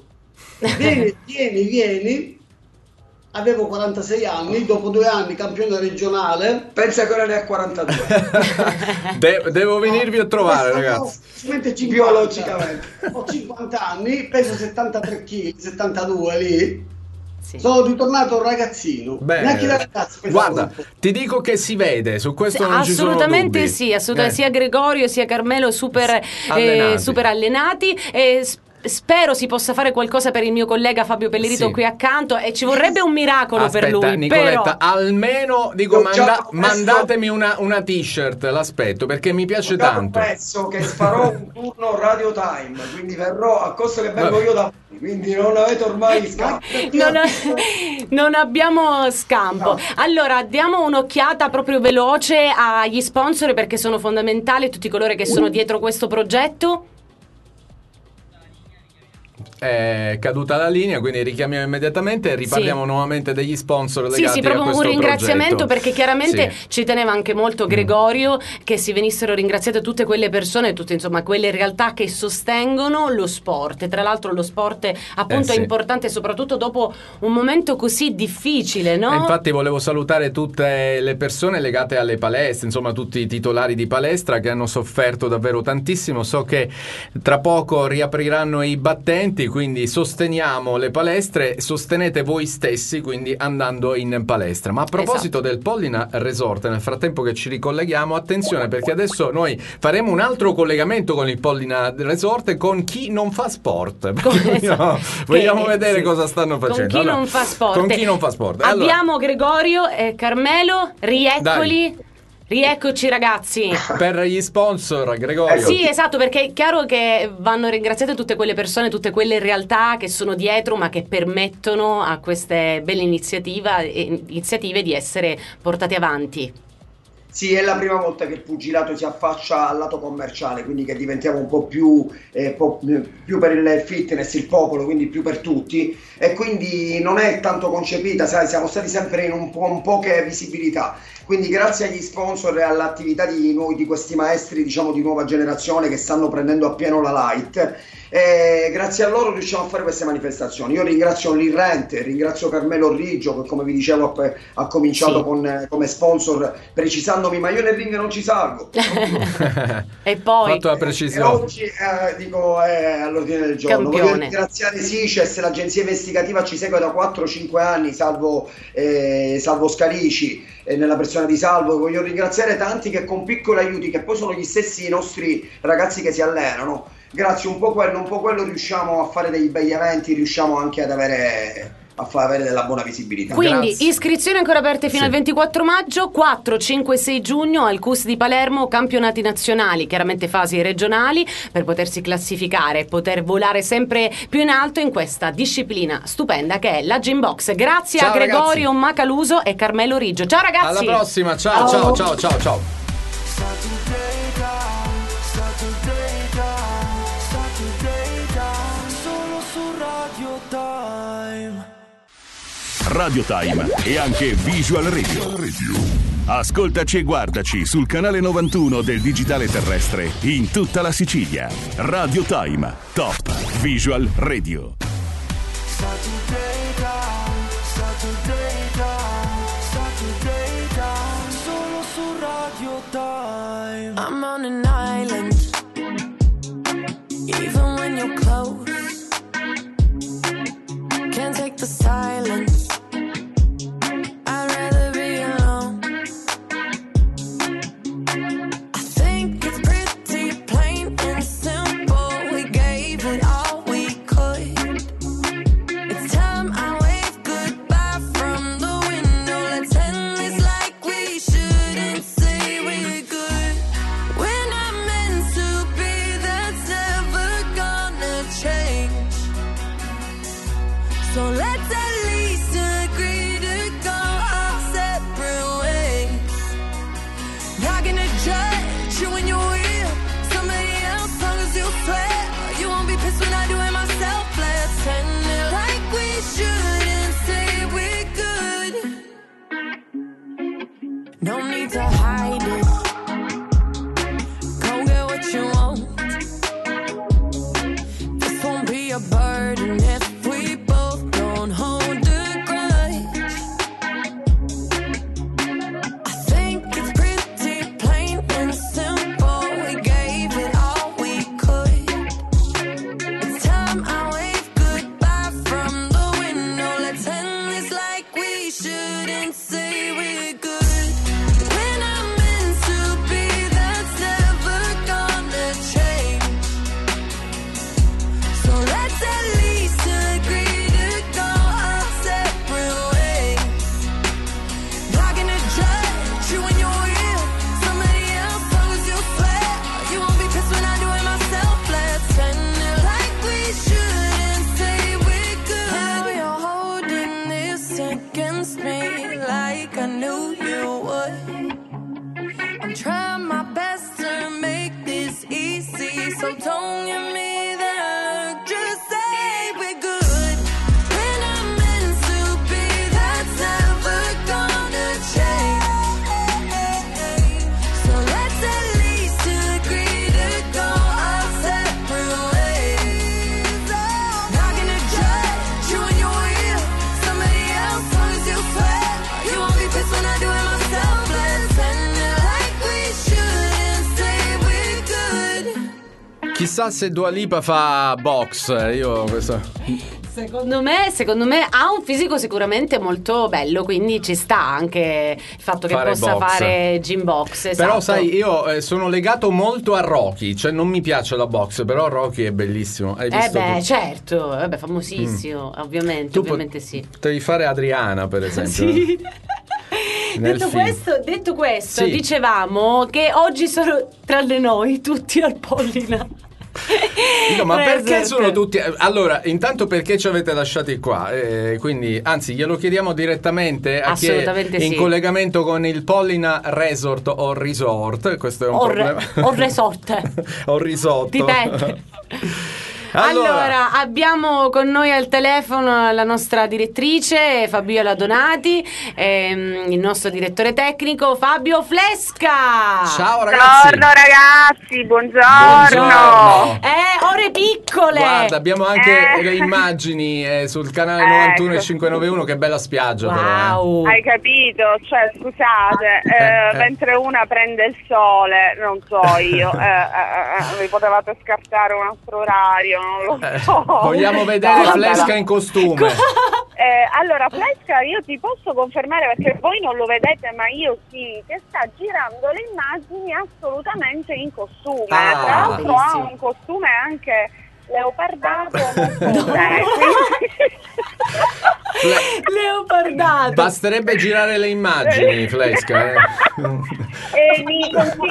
vieni. Avevo 46 anni, dopo 2 anni campione regionale. Pensa che ora ne ha 42. Devo venirvi a trovare, ragazzi. Biologicamente. Ho 50 anni, peso 73 kg, 72 lì. Sì. Sono ritornato un ragazzino. Neanche da ragazzo. Guarda, ti dico che si vede, su questo non ci sono dubbi. Assolutamente sì, assolutamente. Sia Gregorio sia Carmelo super allenati. Spero si possa fare qualcosa per il mio collega Fabio Pellerito qui accanto, e ci vorrebbe un miracolo per lui. Nicoletta, però almeno dico mandatemi una t-shirt, l'aspetto, perché mi piace tanto. Penso che farò un turno Radio Time, quindi verrò a costo che vengo io da voi, quindi non avete ormai scampo. Non abbiamo scampo. No. Allora diamo un'occhiata proprio veloce agli sponsor, perché sono fondamentali, tutti coloro che sono dietro questo progetto. È caduta la linea, quindi richiamiamo immediatamente e riparliamo nuovamente degli sponsor legati a questo proprio un ringraziamento progetto. Perché chiaramente ci teneva anche molto Gregorio che si venissero ringraziate tutte quelle persone, tutte insomma quelle realtà che sostengono lo sport. E tra l'altro lo sport appunto è importante soprattutto dopo un momento così difficile, no? E infatti volevo salutare tutte le persone legate alle palestre, insomma tutti i titolari di palestra che hanno sofferto davvero tantissimo. So che tra poco riapriranno i battenti, quindi sosteniamo le palestre, sostenete voi stessi quindi andando in palestra. Ma a proposito del Pollina Resort, nel frattempo che ci ricolleghiamo, attenzione, perché adesso noi faremo un altro collegamento con il Pollina Resort con chi non fa sport. Vogliamo vedere cosa stanno facendo. Con chi non fa sport. Con chi non fa sport. Abbiamo Gregorio e Carmelo, rieccoli. Dai. Rieccoci ragazzi. Per gli sponsor, Gregorio. Sì, esatto, perché è chiaro che vanno ringraziate tutte quelle persone, tutte quelle realtà che sono dietro, ma che permettono a queste belle iniziative di essere portate avanti. Sì, è la prima volta che il pugilato si affaccia al lato commerciale, quindi che diventiamo un po' più per il fitness, il popolo, quindi più per tutti, e quindi non è tanto concepita, sai, siamo stati sempre in un poche visibilità. Quindi grazie agli sponsor e all'attività di questi maestri, diciamo, di nuova generazione che stanno prendendo appieno la light, grazie a loro riusciamo a fare queste manifestazioni. Io ringrazio l'Irrente, ringrazio Carmelo Riggio che, come vi dicevo, ha cominciato come sponsor, precisandomi: ma io nel ring non ci salgo. E poi fatto la precisione. Oggi dico all'ordine del giorno. Campione. Voglio ringraziare SICES, l'agenzia investigativa ci segue da 4-5 anni, salvo Scarici, nella persona di Salvo. Voglio ringraziare tanti che con piccoli aiuti, che poi sono gli stessi nostri ragazzi che si allenano, grazie un po' quello riusciamo a fare dei begli eventi, riusciamo anche ad avere della buona visibilità. Quindi iscrizioni ancora aperte fino al 24 maggio, 4, 5 e 6 giugno al CUS di Palermo, campionati nazionali, chiaramente fasi regionali, per potersi classificare e poter volare sempre più in alto in questa disciplina stupenda che è la gym box. Grazie a Gregorio Macaluso e Carmelo Riggio. Ciao ragazzi, alla prossima, ciao. Radio Time e anche Visual Radio. Ascoltaci e guardaci sul canale 91 del digitale terrestre in tutta la Sicilia. Radio Time, top Visual Radio. I'm on and island. Even when you're close, can't take the silence. I'd rather be alone. I think it's pretty plain and simple. We gave it all we could. It's time I wave goodbye from the window. Let's end this like we shouldn't say we're good. We're not meant to be, that's never gonna change. So let's at least agree to go our separate ways. Not gonna judge you when you're with somebody else, long as you swear you won't be pissed when I do it myself. Let's end it like we shouldn't say we're good. No need to hide it. Go get what you want. This won't be a burden if we both don't hold a grudge. I think it's pretty plain and simple. We gave it all we could. It's time I wave goodbye from the window. Let's end this like we shouldn't say we're good. We're not meant to be, that's never gonna change. So let's at least agree to go our separate ways. Not gonna judge you when you're with somebody else, long as you swear you won't be pissed when I do it myself. Let's end it like we shouldn't say we're good. Now you're holding this against me like I knew you would. I'm trying my best to make this easy, so don't give me that look, just say we're good. We're not meant to be, that's never gonna change. So let's at least agree to go our separate ways. Not gonna judge you when you're with somebody else, long as you swear you won't be pissed when I do it myself. Let's end it like we shouldn't say we're good. Chissà se Dua Lipa fa box. Io questo. Secondo me ha un fisico sicuramente molto bello, quindi ci sta anche il fatto che Fare possa box. fare gym box. Esatto. Però sai, io sono legato molto a Rocky, cioè non mi piace la box, però Rocky è bellissimo. Hai visto tu? Certo, vabbè, famosissimo, ovviamente, Tu ovviamente sì. Potevi fare Adriana, per esempio. Sì. Nel Detto film. questo, Sì. dicevamo che oggi sono tranne noi tutti al Pollina. No, ma perché Resort. sono tutti. Allora, intanto perché ci avete lasciati qua? Quindi, anzi, glielo chiediamo direttamente a chi è Assolutamente in sì. collegamento con il Pollina Resort o Resort. Questo è un problema. O resort. O risotto. Dipende. Allora, abbiamo con noi al telefono la nostra direttrice Fabiola Donati, il nostro direttore tecnico Fabio Flesca. Ciao ragazzi. Buongiorno ragazzi, buongiorno. Buongiorno. Ore piccole. Guarda, abbiamo anche le immagini sul canale 91 e 591. Che bella spiaggia, però. Hai capito? Cioè, scusate, mentre una prende il sole, non so io, vi potevate scartare un altro orario, non lo so. Vogliamo vedere Flesca in costume. Allora, Flesca, io ti posso confermare, perché voi non lo vedete, ma io sì, che sta girando le immagini assolutamente in costume. Tra l'altro ha un costume anche leopardato, leopardato. Basterebbe girare le immagini, Flesca. E mi consigli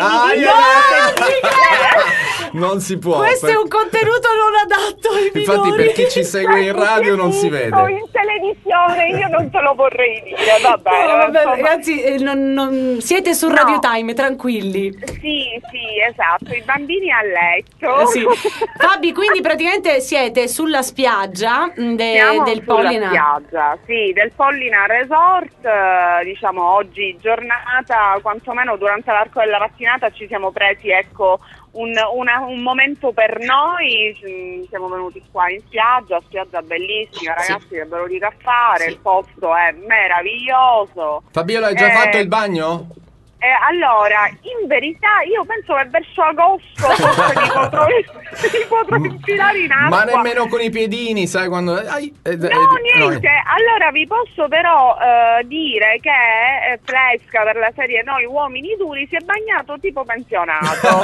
Non si può. Questo è un contenuto non adatto ai Infatti, minori. per chi ci segue in radio non si vede. in televisione io non te lo vorrei dire, vabbè, No, vabbè, insomma. ragazzi, non siete su Radio Time, tranquilli. Sì, esatto, i bambini a letto. Sì. Fabi, quindi praticamente siete sulla spiaggia Siamo del sulla Pollina. spiaggia, sì, del Pollina Resort, diciamo oggi giornata, quantomeno durante l'arco della mattinata ci siamo presi, ecco, un momento per noi, siamo venuti qua in spiaggia bellissima, ragazzi, che ve lo dico a fare, il posto è meraviglioso. Fabiola, hai già fatto il bagno? Allora, in verità io penso che verso agosto forse mi potrò infilare in acqua. Ma nemmeno con i piedini, sai quando... niente. Allora vi posso però dire che Fresca, per la serie Noi Uomini Duri, si è bagnato tipo pensionato.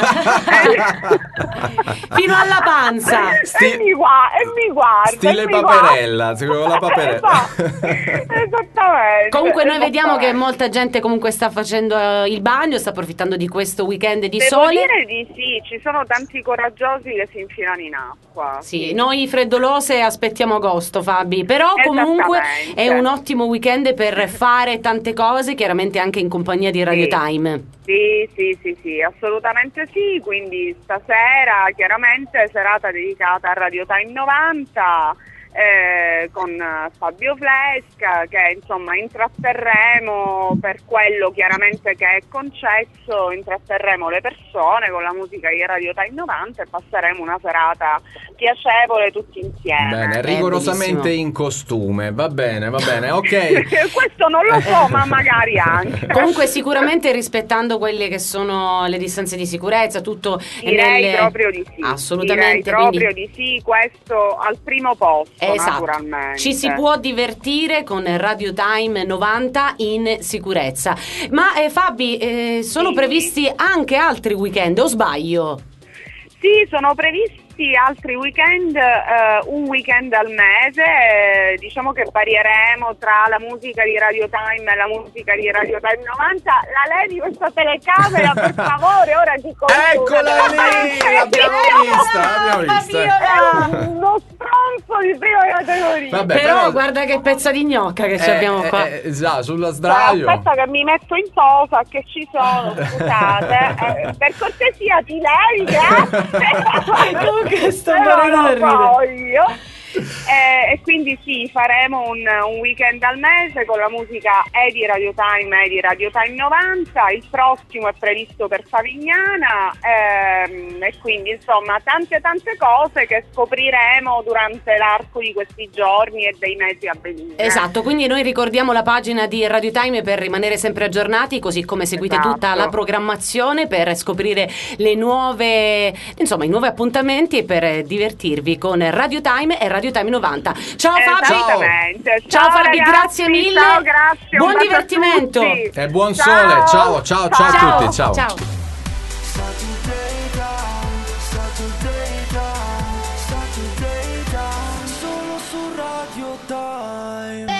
Fino alla panza. E mi guarda. Stile Paperella, con la Paperella. Esattamente. Comunque noi vediamo che molta gente comunque sta facendo il bagno, sta approfittando di questo weekend di Devo sole. dire di sì, ci sono tanti coraggiosi che si infilano in acqua. Sì, noi freddolose aspettiamo agosto, Fabi, però comunque è un ottimo weekend per fare tante cose, chiaramente anche in compagnia di Radio Time. Sì, assolutamente sì, quindi stasera chiaramente serata dedicata a Radio Time 90 con Fabio Flesca, che insomma intratterremo per quello chiaramente che è concesso, intratterremo le persone con la musica di Radio Time 90 e passeremo una serata piacevole tutti insieme. Bene, rigorosamente in costume, va bene, ok. Questo non lo so, ma magari anche. Comunque sicuramente rispettando quelle che sono le distanze di sicurezza, tutto direi proprio di sì. Assolutamente, direi proprio di sì, questo al primo posto. Esatto. Naturalmente. Ci si può divertire con Radio Time 90 in sicurezza. Ma Fabi, sono previsti anche altri weekend, o sbaglio? Sì, sono previsti altri weekend, un weekend al mese, diciamo che varieremo tra la musica di Radio Time e la musica di Radio Time 90. La levi questa telecamera, per favore, ora ti conto. Eccola lì, l'abbiamo vista. È uno stronzo di prima categoria. Vabbè, però guarda che pezza di gnocca che abbiamo qua. Già, sulla sdraio. Aspetta che mi metto in posa, che ci sono, scusate. Per cortesia ti levi, grazie. Che sto ridere. E quindi sì, faremo un weekend al mese con la musica e di Radio Time e di Radio Time 90. Il prossimo è previsto per Favignana e quindi insomma tante cose che scopriremo durante l'arco di questi giorni e dei mesi a venire. Esatto, quindi noi ricordiamo la pagina di Radio Time per rimanere sempre aggiornati, così come seguite tutta la programmazione per scoprire le nuove, insomma, i nuovi appuntamenti e per divertirvi con Radio Time e Radio Time 90. Ciao Fabi. Ciao Fabi, ragazzi, grazie mille. Ciao, grazie. Buon divertimento. E buon sole. Ciao a tutti. Ciao. Solo su Radio Time.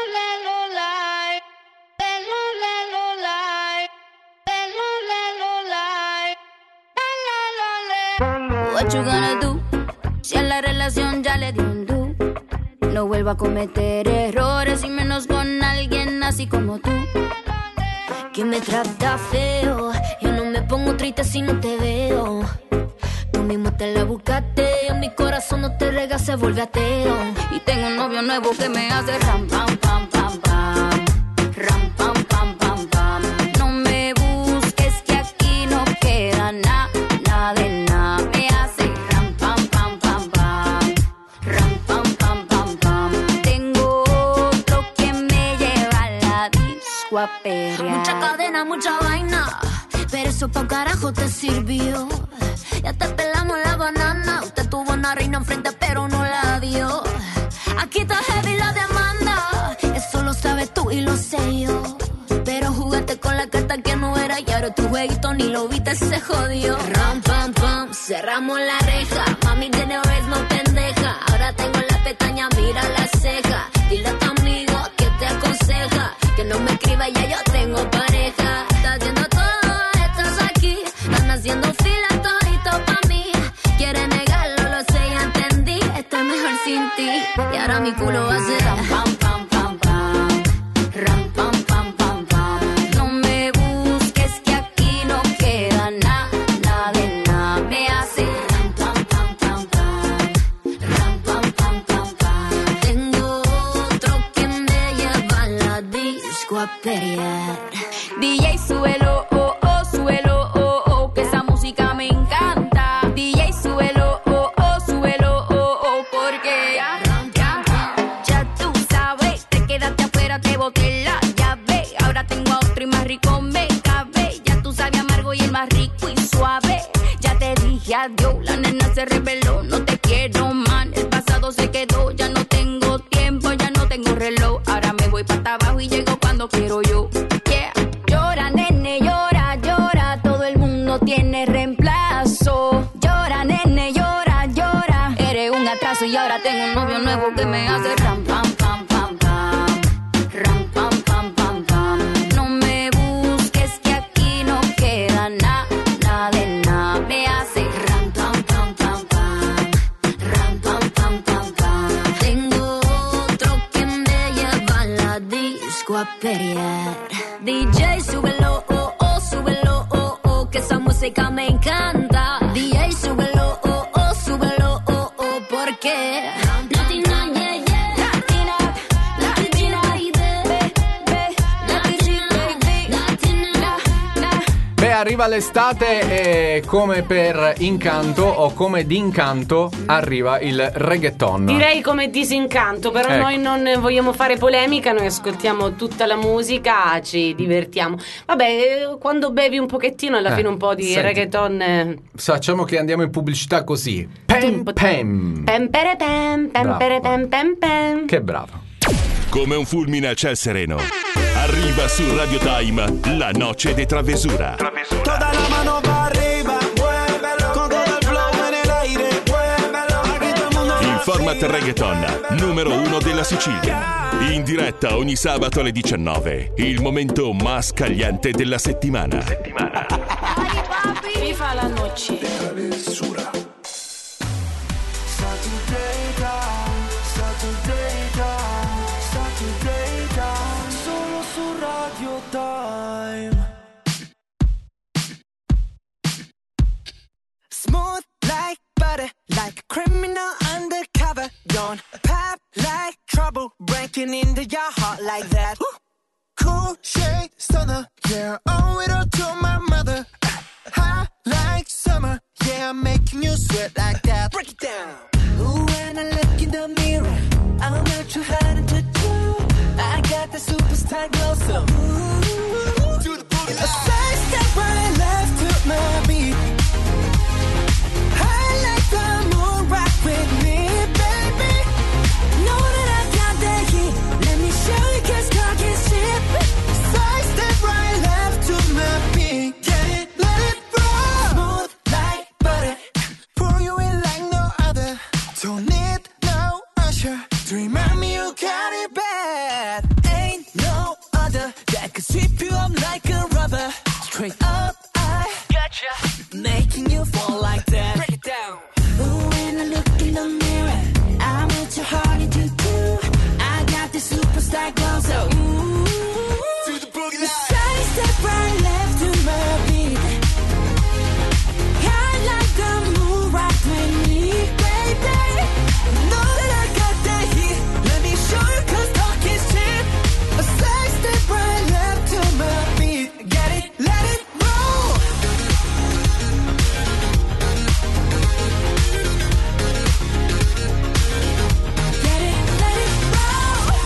What you gonna do? Si a la relación ya le di un do. No vuelvo a cometer errores y menos con alguien así como tú, que me trata feo. Yo no me pongo triste si no te veo. Tú mismo te la buscaste, en mi corazón no te rega, se vuelve ateo. Y tengo un novio nuevo que me hace ram pam pam pam pam, ram pam pam pam pam. No me busques que aquí no queda nada de nada. Me hace ram pam pam pam pam, ram pam pam pam pam. Tengo otro que me lleva a la disco a perrear. Mucha cadena, mucha vaina, pero eso pa' carajo te sirvió. Ya te pelamos la banana. Usted tuvo una reina enfrente pero no la dio. Aquí está heavy la demanda. Eso lo sabes tú y lo sé yo. Pero jugaste con la carta que no era y ahora tu jueguito ni lo viste, se jodió. Ram pam pam, cerramos la reja. Mami tiene vez no pendeja. Ahora tengo la pestaña, mira la ceja. Dile a tu amigo que te aconseja que no me escriba, ya yo tengo pareja. Estás haciendo todo, estás aquí. Están haciendo fila todito pa' mí. Quiere negarlo, lo sé, ya entendí. Estoy mejor sin ti. Y ahora mi culo va a ser ram pam pam pam pam, ram pam pam pam pam. No me busques que aquí no queda nada de nada. Me hace ram pam pam pam pam, ram pam pam pam pam. Tengo otro que me lleva a la disco a pelear. DJ súbelo, oh oh, súbelo, oh oh, que esa música me encanta. DJ súbelo, oh oh, súbelo, oh oh, porque ya tú sabes, te quedaste afuera, te boté la llave. Ahora tengo a otro y más rico me cabe. dije adiós, la nena se rebeló, no te quiero man, el pasado se quedó, ya no tengo tiempo, ya no tengo reloj, ahora me voy para abajo y llego cuando quiero yo. Yeah. Llora, nene, llora, llora, todo el mundo tiene reemplazo. Llora, nene, llora, llora, eres un atraso y ahora tengo un novio nuevo que me hace ram, pam, pam, pam, pam, ram, pam, pam, pam, pam. No me busques que aquí no queda nada de nada, me hace ram, pam, pam, pam, pam, ram, pam, pam, pam, pam. Tengo otro que me lleva a la disco a pelear. DJ, súbelo, oh, oh, súbelo, oh, oh, que esa música me encanta. DJ, súbelo, oh, oh, súbelo, oh, oh, porque Latina, yeah, yeah, Latina, Latina, Beh, arriva l'estate e come per incanto o come d'incanto arriva il reggaeton. Direi come disincanto, però Ecco. noi non vogliamo fare polemica, noi ascoltiamo tutta la musica, ci divertiamo. Vabbè, quando bevi un pochettino alla fine un po' di senti. reggaeton. Facciamo che andiamo in pubblicità così. Pem pem. Pem pere pem, pem pere pem pem pem. Che bravo. Come un fulmine a ciel sereno. Arriva su Radio Time la noche de travesura. Toda la mano va arriba, muévelo, con todo el flow en el aire, muévelo, aquí todo el mundo Il format reggaeton numero 1 della Sicilia. In diretta ogni sabato alle 19. Il momento más caliente della settimana. Viva la noche. travesura. Saturday, solo su Radio Time. Smooth like butter, like a criminal undercover. Don't pop like trouble, breaking into your heart like that. Cool shade stunner, yeah, owe it all to my mother. Hot like summer, yeah, I'm making you sweat like that. Break it down. Ooh, when I look in the mirror, I'm not too hard to do. I got the superstar glow, so ooh, to the booty. A side step right left to my beat. I like the moon rock with me, baby. Know that I got the heat. Let me show you 'cause talk is cheap. Side step right left to my beat. Get it, let it roll. Smooth like butter. Pour you in like no other. Don't need no usher to remind me you got it bad. Ain't no other that could sweep you up like a rubber. Straight up, I gotcha, making you fall like that. Break it down. Ooh, when I look in the mirror, I'm what your heart into do. I got the superstar glow, so ooh, to the boogie line. Side step right left to my beat. I like the moon rock with me, baby. Know that I got that heat. Let me show you 'cause talk is cheap. A side step right left to my beat. Get it, let it roll. Get it, let it roll.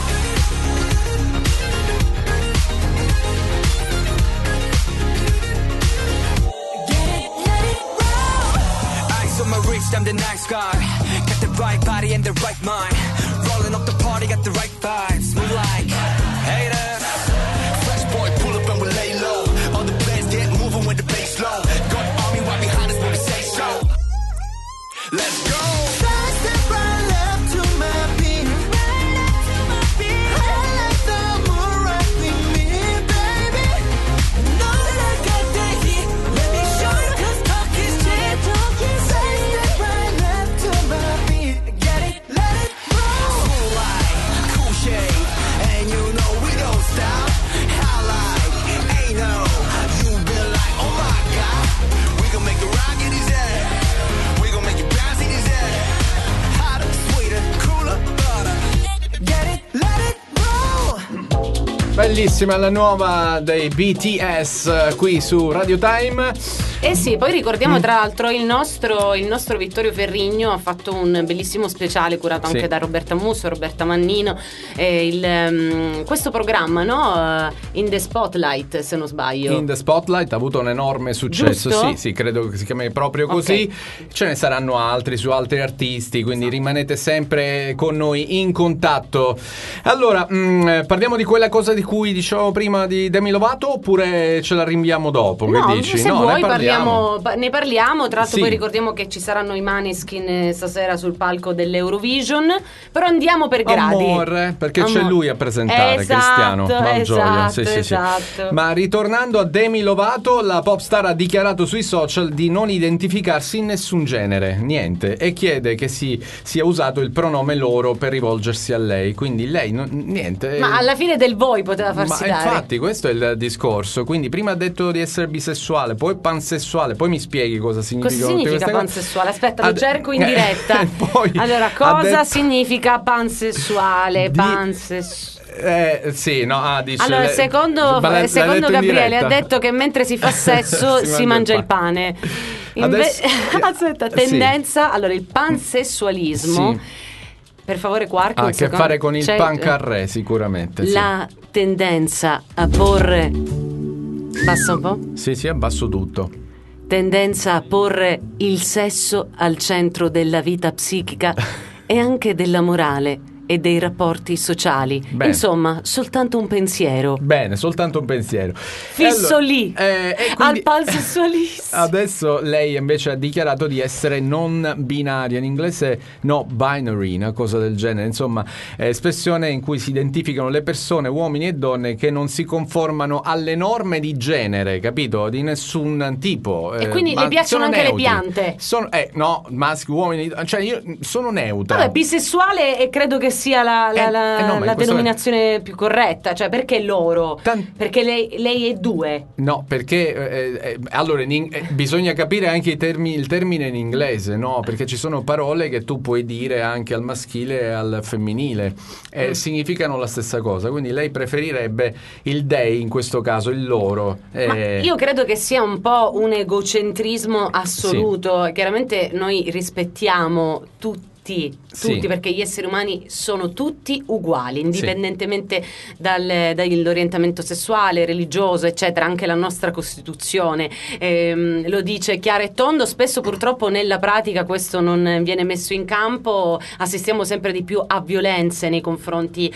Get it, let it roll. Eyes on my wrist, I'm the nice guy. Got the right body and the right mind. Rolling up the party, got the right vibes. Move like haters. Fresh boy, pull up and we lay low. All the players get moving with the bass low. Got the army right behind us when we say so. Let's go. Side step right left to my beat. I like the moon rock with me, baby. Know that I got that heat. Let me show you 'cause talk is cheap. Side step right left to my beat. Get it, let it roll. Cool light, cool shade, and you know we don't stop. High light, ain't no. You been like, oh my god. We gon' make it rock in his head. We gon' make it bounce in his head. Bellissima la nuova dei BTS qui su Radio Time. Eh sì, poi ricordiamo tra l'altro il nostro Vittorio Ferrigno ha fatto un bellissimo speciale curato anche da Roberta Musso, Roberta Mannino, questo programma, no? In the Spotlight, se non sbaglio. In the Spotlight ha avuto un enorme successo. Giusto? Sì, credo che si chiami proprio così. Okay. Ce ne saranno altri su altri artisti, quindi rimanete sempre con noi in contatto. Allora, parliamo di quella cosa di cui dicevamo prima di Demi Lovato, oppure ce la rinviamo dopo? No, che dici? se No, vuoi ne ne parliamo. Tra l'altro Sì. poi ricordiamo che ci saranno i Maneskin stasera sul palco dell'Eurovision. Però andiamo per gradi. Amore, perché c'è lui a presentare, Esatto, Cristiano Malgioglio. esatto. Ma ritornando a Demi Lovato, la popstar ha dichiarato sui social di non identificarsi in nessun genere, niente, e chiede che sia usato il pronome loro per rivolgersi a lei. Quindi lei niente. Ma alla fine del voi poteva farsi Ma dare. infatti questo è il discorso. Quindi prima ha detto di essere bisessuale, poi pansessuale. Poi mi spieghi cosa significa Cosa significa tutte queste cose? pansessuale? Aspetta, lo cerco in diretta. Poi allora, ha cosa detto- significa pansessuale? Sì, no, dice Allora, lei- secondo l'ha detto in Gabriele diretta. ha detto che mentre si fa sesso si mangia il pane. Adesso- Aspetta, tendenza. Allora, il pansessualismo. Sì. Per favore, Quark. Ha un a che secondo. fare con il C'è- pancarré, sicuramente. Sì. La tendenza a porre. Basta un po'. Sì, abbasso tutto. Tendenza a porre il sesso al centro della vita psichica e anche della morale e dei rapporti sociali. Bene. Insomma, soltanto un pensiero. Bene, soltanto un pensiero. Fisso Allora, lì, e al quindi- pansessualista. Adesso lei invece ha dichiarato di essere non binaria, in inglese no binary, una cosa del genere, insomma, espressione in cui si identificano le persone, uomini e donne, che non si conformano alle norme di genere, capito? Di nessun tipo. E quindi ma le piacciono sono anche le neutri. piante? No, maschi, uomini, cioè io sono neutra. Vabbè, bisessuale e credo che sia la no, ma in questo denominazione più corretta. Cioè, perché loro? Perché lei è due. No, perché allora bisogna capire anche il termine in inglese, no? Perché ci sono parole che tu puoi dire anche al maschile e al femminile, significano la stessa cosa. Quindi lei preferirebbe il they, in questo caso il loro. Ma io credo che sia un po' un egocentrismo assoluto. Chiaramente noi rispettiamo tutti, Sì. perché gli esseri umani sono tutti uguali, indipendentemente dall'orientamento sessuale, religioso, eccetera. Anche la nostra Costituzione lo dice chiaro e tondo. Spesso purtroppo nella pratica questo non viene messo in campo. Assistiamo sempre di più a violenze nei confronti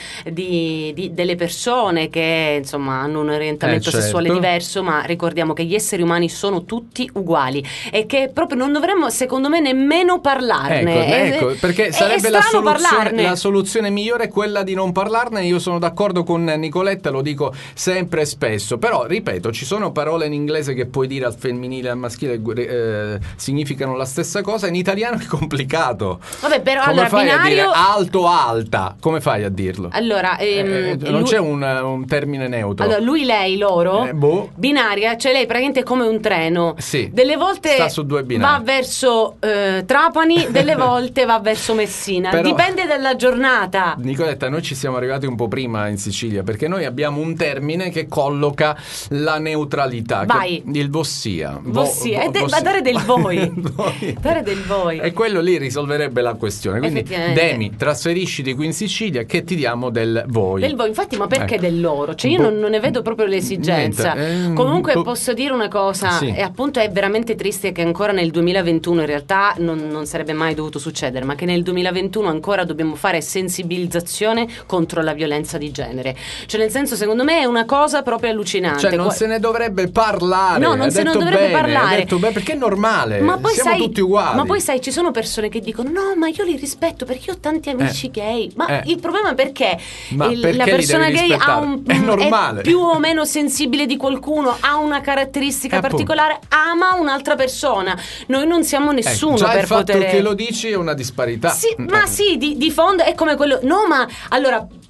delle persone che insomma hanno un orientamento certo. sessuale diverso, ma ricordiamo che gli esseri umani sono tutti uguali e che proprio non dovremmo, secondo me, nemmeno parlarne. Ecco, perché è sarebbe strano parlarne. la soluzione migliore è quella di non parlarne. Io sono d'accordo con Nicoletta, lo dico sempre e spesso, però ripeto, ci sono parole in inglese che puoi dire al femminile e al maschile, significano la stessa cosa. In italiano è complicato. Vabbè, però Come allora fai a dire binario. alto alta? Come fai a dirlo? Allora, non c'è un termine neutro. Allora, lui, lei, loro, binaria, cioè lei praticamente è come un treno. Sì. Delle volte Sta su due binari. va verso Trapani, delle volte va verso Messina. Però- Dipende dalla giornata. Nicoletta, noi ci siamo arrivati un po' prima in Sicilia, perché noi abbiamo un termine che colloca la neutralità. Vai. Il vossia. Vossia. Ma dare del voi. Dare del voi. E quello lì risolverebbe la questione. Quindi, Effettivamente. Demi, trasferisciti qui in Sicilia che ti diamo del voi. Del voi, infatti, ma perché Ecco. del loro? Cioè, io non ne vedo proprio l'esigenza. Niente, Comunque, posso dire una cosa, Sì. e appunto è veramente triste che ancora nel 2021, in realtà non sarebbe mai dovuto succedere, ma che nel 2021 ancora dobbiamo fare sensibilizzazione contro la violenza di genere. Cioè, nel senso, secondo me è una cosa proprio allucinante. Cioè, non se ne dovrebbe parlare. No, non Hai se ne detto dovrebbe bene, parlare. hai detto bene, perché è normale. Ma poi siamo tutti uguali. Ma poi sai, ci sono persone che dicono no, ma io li rispetto perché io ho tanti amici gay. Ma il problema è perché Ma perché la li persona devi gay rispettare? È normale. è più o meno sensibile di qualcuno, ha una caratteristica Appunto. particolare, ama un'altra persona. Noi non siamo nessuno già per il fatto poter. che lo dici è una disparità. Sì, ma sì, di fondo è come quello. No, ma allora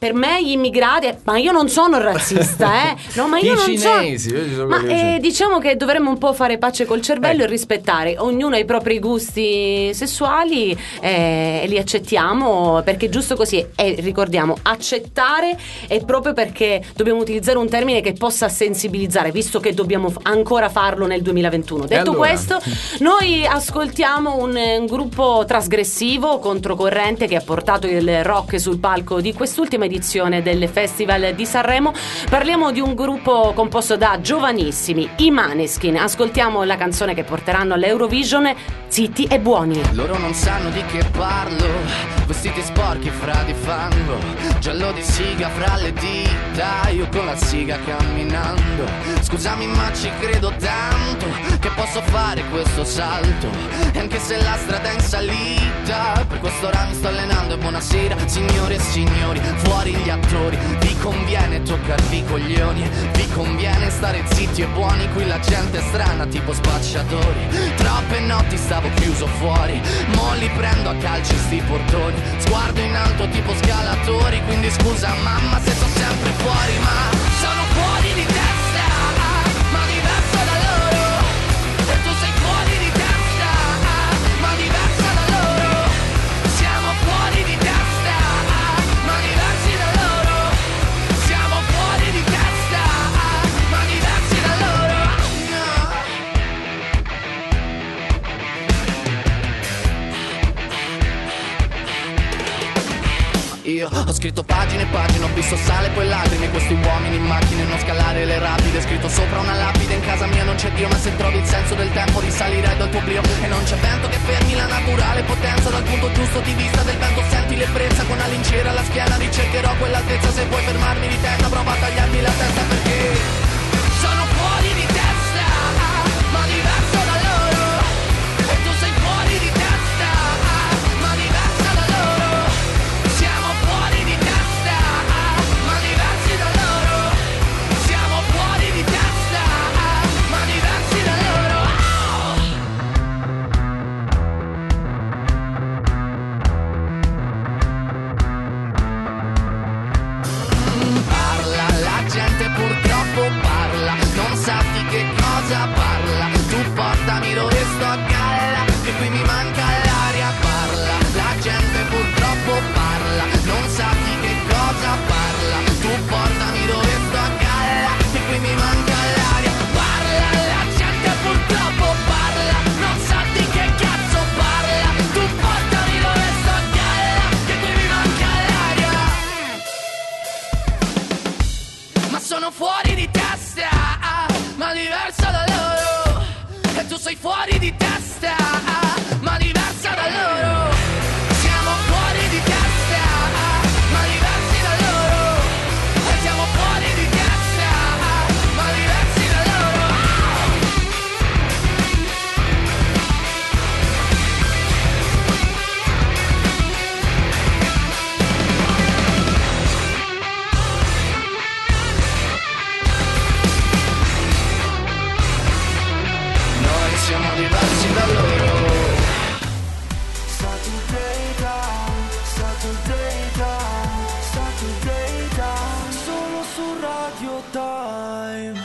per me gli immigrati, ma io non sono razzista, no, ma io I non cinesi, sono. Ma diciamo che dovremmo un po' fare pace col cervello e rispettare. Ognuno ha i propri gusti sessuali e li accettiamo, perché è giusto così. E ricordiamo, accettare è proprio perché dobbiamo utilizzare un termine che possa sensibilizzare, visto che dobbiamo ancora farlo nel 2021. Detto allora? questo, noi ascoltiamo un gruppo trasgressivo, controcorrente, che ha portato il rock sul palco di quest'ultima edizione del Festival di Sanremo. Parliamo di un gruppo composto da giovanissimi, i Maneskin. Ascoltiamo la canzone che porteranno all'Eurovision, Zitti e Buoni. Loro non sanno di che parlo, vestiti sporchi fra di fango, giallo di siga fra le dita, io con la siga camminando. Scusami ma ci credo tanto che posso fare questo salto, e anche se la strada è in salita, per quest'ora mi sto allenando. E buonasera signore e signori, fuori gli attori, vi conviene toccarvi i coglioni, vi conviene stare zitti e buoni, qui la gente è strana tipo spacciatori. Troppe notti stavo chiuso fuori, mo li prendo a calci sti portoni, sguardo in alto tipo scalatori, quindi scusa mamma se sto sempre fuori, ma sono fuori di testa, ma diverso da loro, e tu sei fuori di testa, ma diversa da loro, siamo fuori di testa, ma diversi da loro, siamo fuori di testa, ma diversi da loro. Io ho scritto pagine e pagine, ho visto sale poi lacrime, questi uomini in macchine, non scalare le rapide, scritto sopra una lapide, in casa mia non c'è Dio, ma se trovi il senso del tempo risalirai dal tuo oblio, e non c'è vento che fermi la naturale potenza, dal punto giusto di vista del vento senti l'ebbrezza, con la lincera alla schiena ricercherò quell'altezza, se vuoi fermarmi di testa prova a tagliarmi la testa, perché sono fuori di testa, ma diverso da loro, e tu sei fuori di testa, ma diversa da loro, siamo fuori di testa, ma diversi da loro, siamo fuori di testa, ma diversi da loro. Parla, la gente purtroppo parla, non sa di che cosa parla, tu portami dove sto a galla, che qui mi manca l'aria, parla, la gente purtroppo parla, non sa di che cosa parla, tu portami dove sto a galla, che qui mi manca l'aria, parla, la gente purtroppo parla, non sa di che cazzo parla, tu portami dove sto a galla, che qui mi manca l'aria. Ma sono fuori di testa, ma diversa da loro, e tu sei fuori di testa, ma diversa da loro, siamo fuori di testa, ma diversi da loro, e siamo fuori di testa, ma diversi da loro. Noi siamo diversi da loro. Saturday down, solo su Radio Time.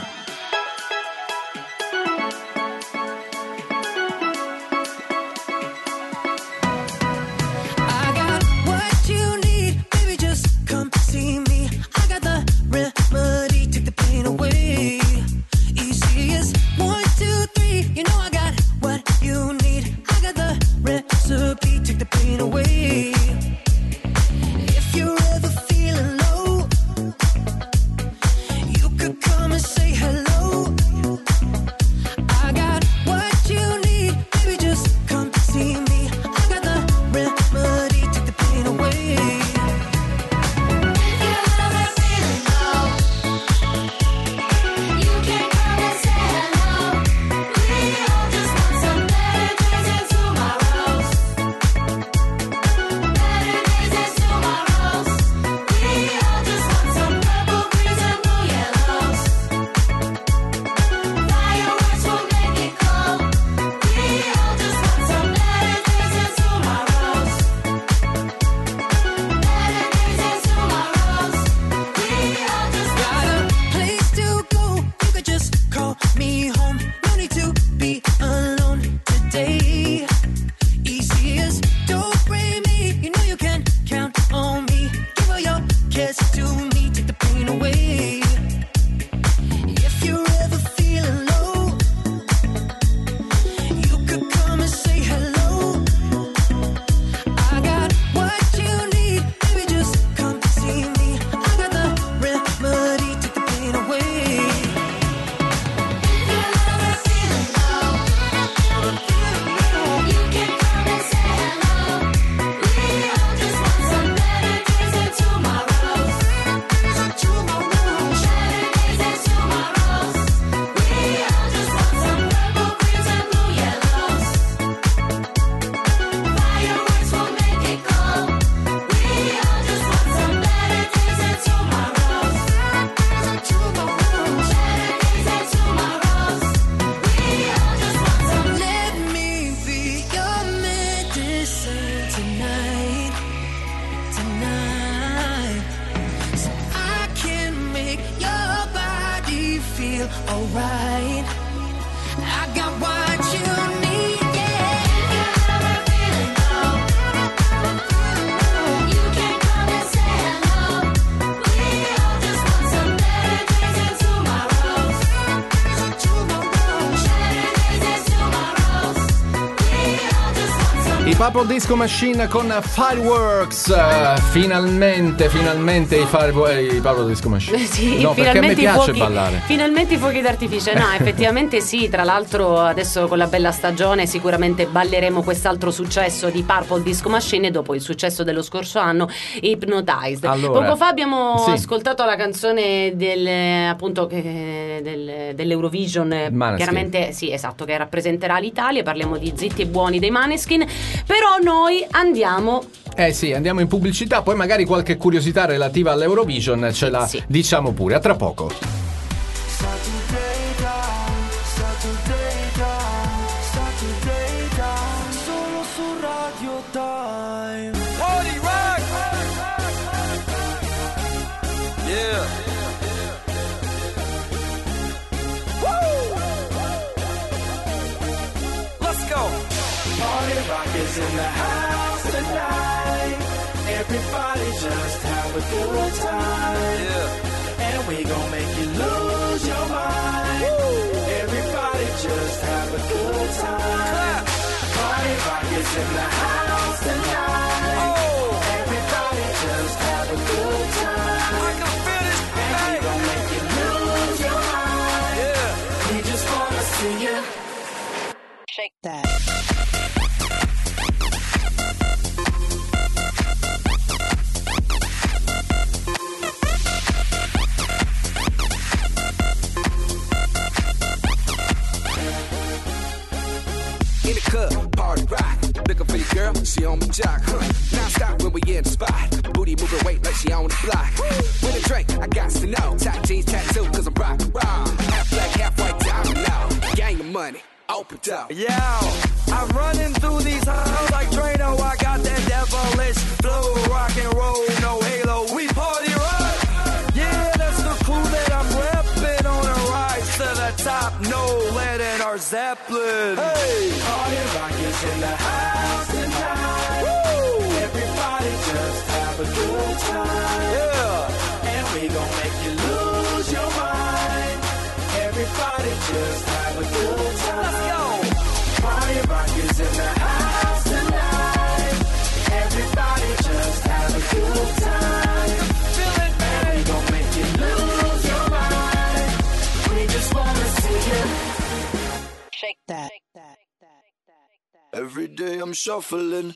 I got what you need, baby, just come see me. I got the remedy, take the pain away. Easy as 1, 2, 3, you know I got what you need. I got the recipe, take the pain away. If you're ever feeling low, you could come and say hello. I got what you need, baby, just come see me. I got the remedy, take the pain away. If you're ever feeling low, you can come and say hello. We all just want some better days and tomorrows. Better alright. I got what you need, yeah. You can't come and say hello. We all just want some better days and tomorrows. Better days and tomorrows. We all just want some. I Purple Disco Machine con Fireworks. Finalmente i Purple Disco Machine. Sì, no, perché a me finalmente i piace fuochi, ballare. finalmente i fuochi d'artificio. No, effettivamente sì. Tra l'altro adesso con la bella stagione sicuramente balleremo quest'altro successo di Purple Disco Machine dopo il successo dello scorso anno, Hypnotized. Allora, poco fa abbiamo sì. ascoltato la canzone dell'Eurovision, Maneskin. chiaramente sì, esatto, che rappresenterà l'Italia. Parliamo di Zitti e Buoni dei Maneskin. Però noi andiamo Andiamo in pubblicità, poi magari qualche curiosità relativa all'Eurovision ce la diciamo pure. A tra poco. Solo su Radio Time. Party rock. Yeah. Woo. Let's go. Party rock is in the house tonight. Everybody just have a good time. Yeah. And we gon' make you lose your mind. Woo. Everybody just have a good time. Party rock is in the house tonight. Oh. Everybody just have a good time. I can feel it. And we gon' make you lose your mind. Yeah. We just wanna see you shake that. In the club, party rock. Looking for your girl, she on the jock. Now stop when we in the spot. Booty moving weight like she on the block. With a drink, I got to know. Tight jeans, tattoo, cause I'm rock, raw. Half black, half white, diamond now. Gang of money, open up. Yeah, I'm running through these halls like Drano. I got that devilish flow, rock and roll, no halo. We party rock. Yeah, that's the crew that I'm repping on a rise to the top. No lead in our Zeppelin. Hey, party rock is in the house tonight. Woo! Everybody just have a good time. Yeah, and we gon' make you lose your mind. Everybody just have a good time. Let's go. Party rock is in the house tonight. Everybody just have a good time. Feel it, man. And we gon' make you lose your mind. We just wanna see you shake that. Every day I'm shuffling.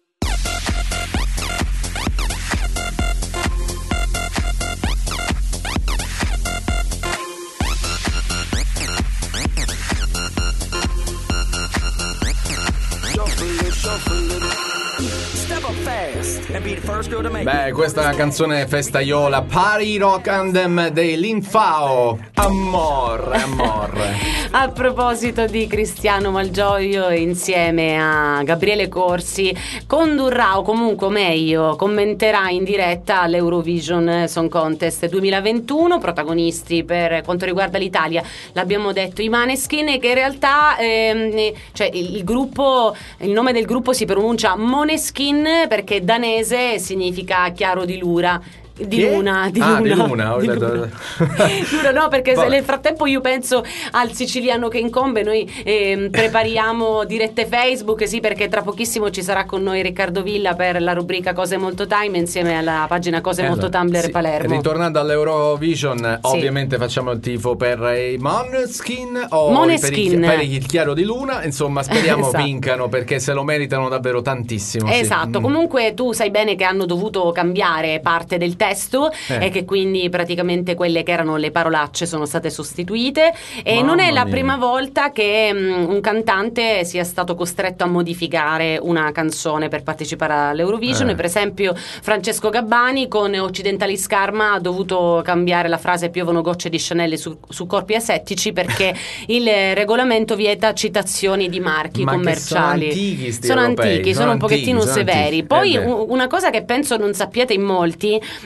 Step up fast and be the first girl to make Beh, questa è una canzone festaiola, Party Rock Anthem dei Linfao. Amore. A proposito di Cristiano Malgioglio, insieme a Gabriele Corsi condurrà, o comunque meglio commenterà in diretta l'Eurovision Song Contest 2021. Protagonisti per quanto riguarda l'Italia, l'abbiamo detto, i Maneskin, e che in realtà cioè il nome del gruppo si pronuncia Moneskin perché danese significa chiaro di luna. Di luna. Luna, no, perché se nel frattempo io penso al siciliano che incombe. Noi prepariamo dirette Facebook, sì, perché tra pochissimo ci sarà con noi Riccardo Villa per la rubrica Cose Molto Time insieme alla pagina Cose Molto Tumblr Palermo. Ritornando all'Eurovision, ovviamente facciamo il tifo per i Måneskin o per il chiaro di luna, insomma speriamo vincano perché se lo meritano davvero tantissimo. Esatto, comunque tu sai bene che hanno dovuto cambiare parte del testo e che quindi praticamente quelle che erano le parolacce sono state sostituite, e non è la prima volta che un cantante sia stato costretto a modificare una canzone per partecipare all'Eurovision. Per esempio Francesco Gabbani con Occidentalis Karma ha dovuto cambiare la frase "piovono gocce di Chanel su corpi asettici" perché il regolamento vieta citazioni di marchi commerciali. Sono antichi, sono un pochettino severi. Poi una cosa che penso non sappiate in molti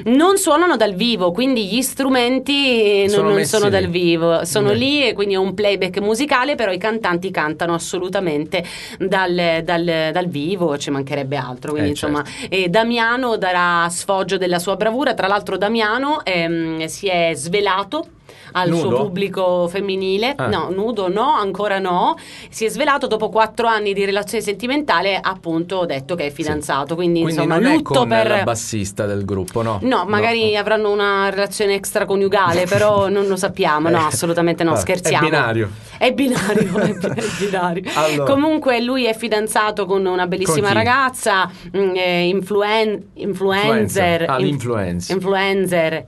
Non suonano dal vivo, quindi gli strumenti Sono non messi sono lì. dal vivo, sono Beh. lì e quindi è un playback musicale, però i cantanti cantano assolutamente dal vivo, ci mancherebbe altro. Quindi insomma, Damiano darà sfoggio della sua bravura. Tra l'altro Damiano si è svelato al Nudo? suo pubblico femminile. Ah. No, nudo no, ancora no. Si è svelato dopo 4 anni di relazione sentimentale, appunto detto che è fidanzato, quindi insomma non è lutto con per... la bassista del gruppo, no? No, magari avranno una relazione extraconiugale, però non lo sappiamo. No, assolutamente no, Vabbè, scherziamo. È binario. È binario, è binario. Allora. Comunque lui è fidanzato con una bellissima Con chi? ragazza, influencer. Influencer.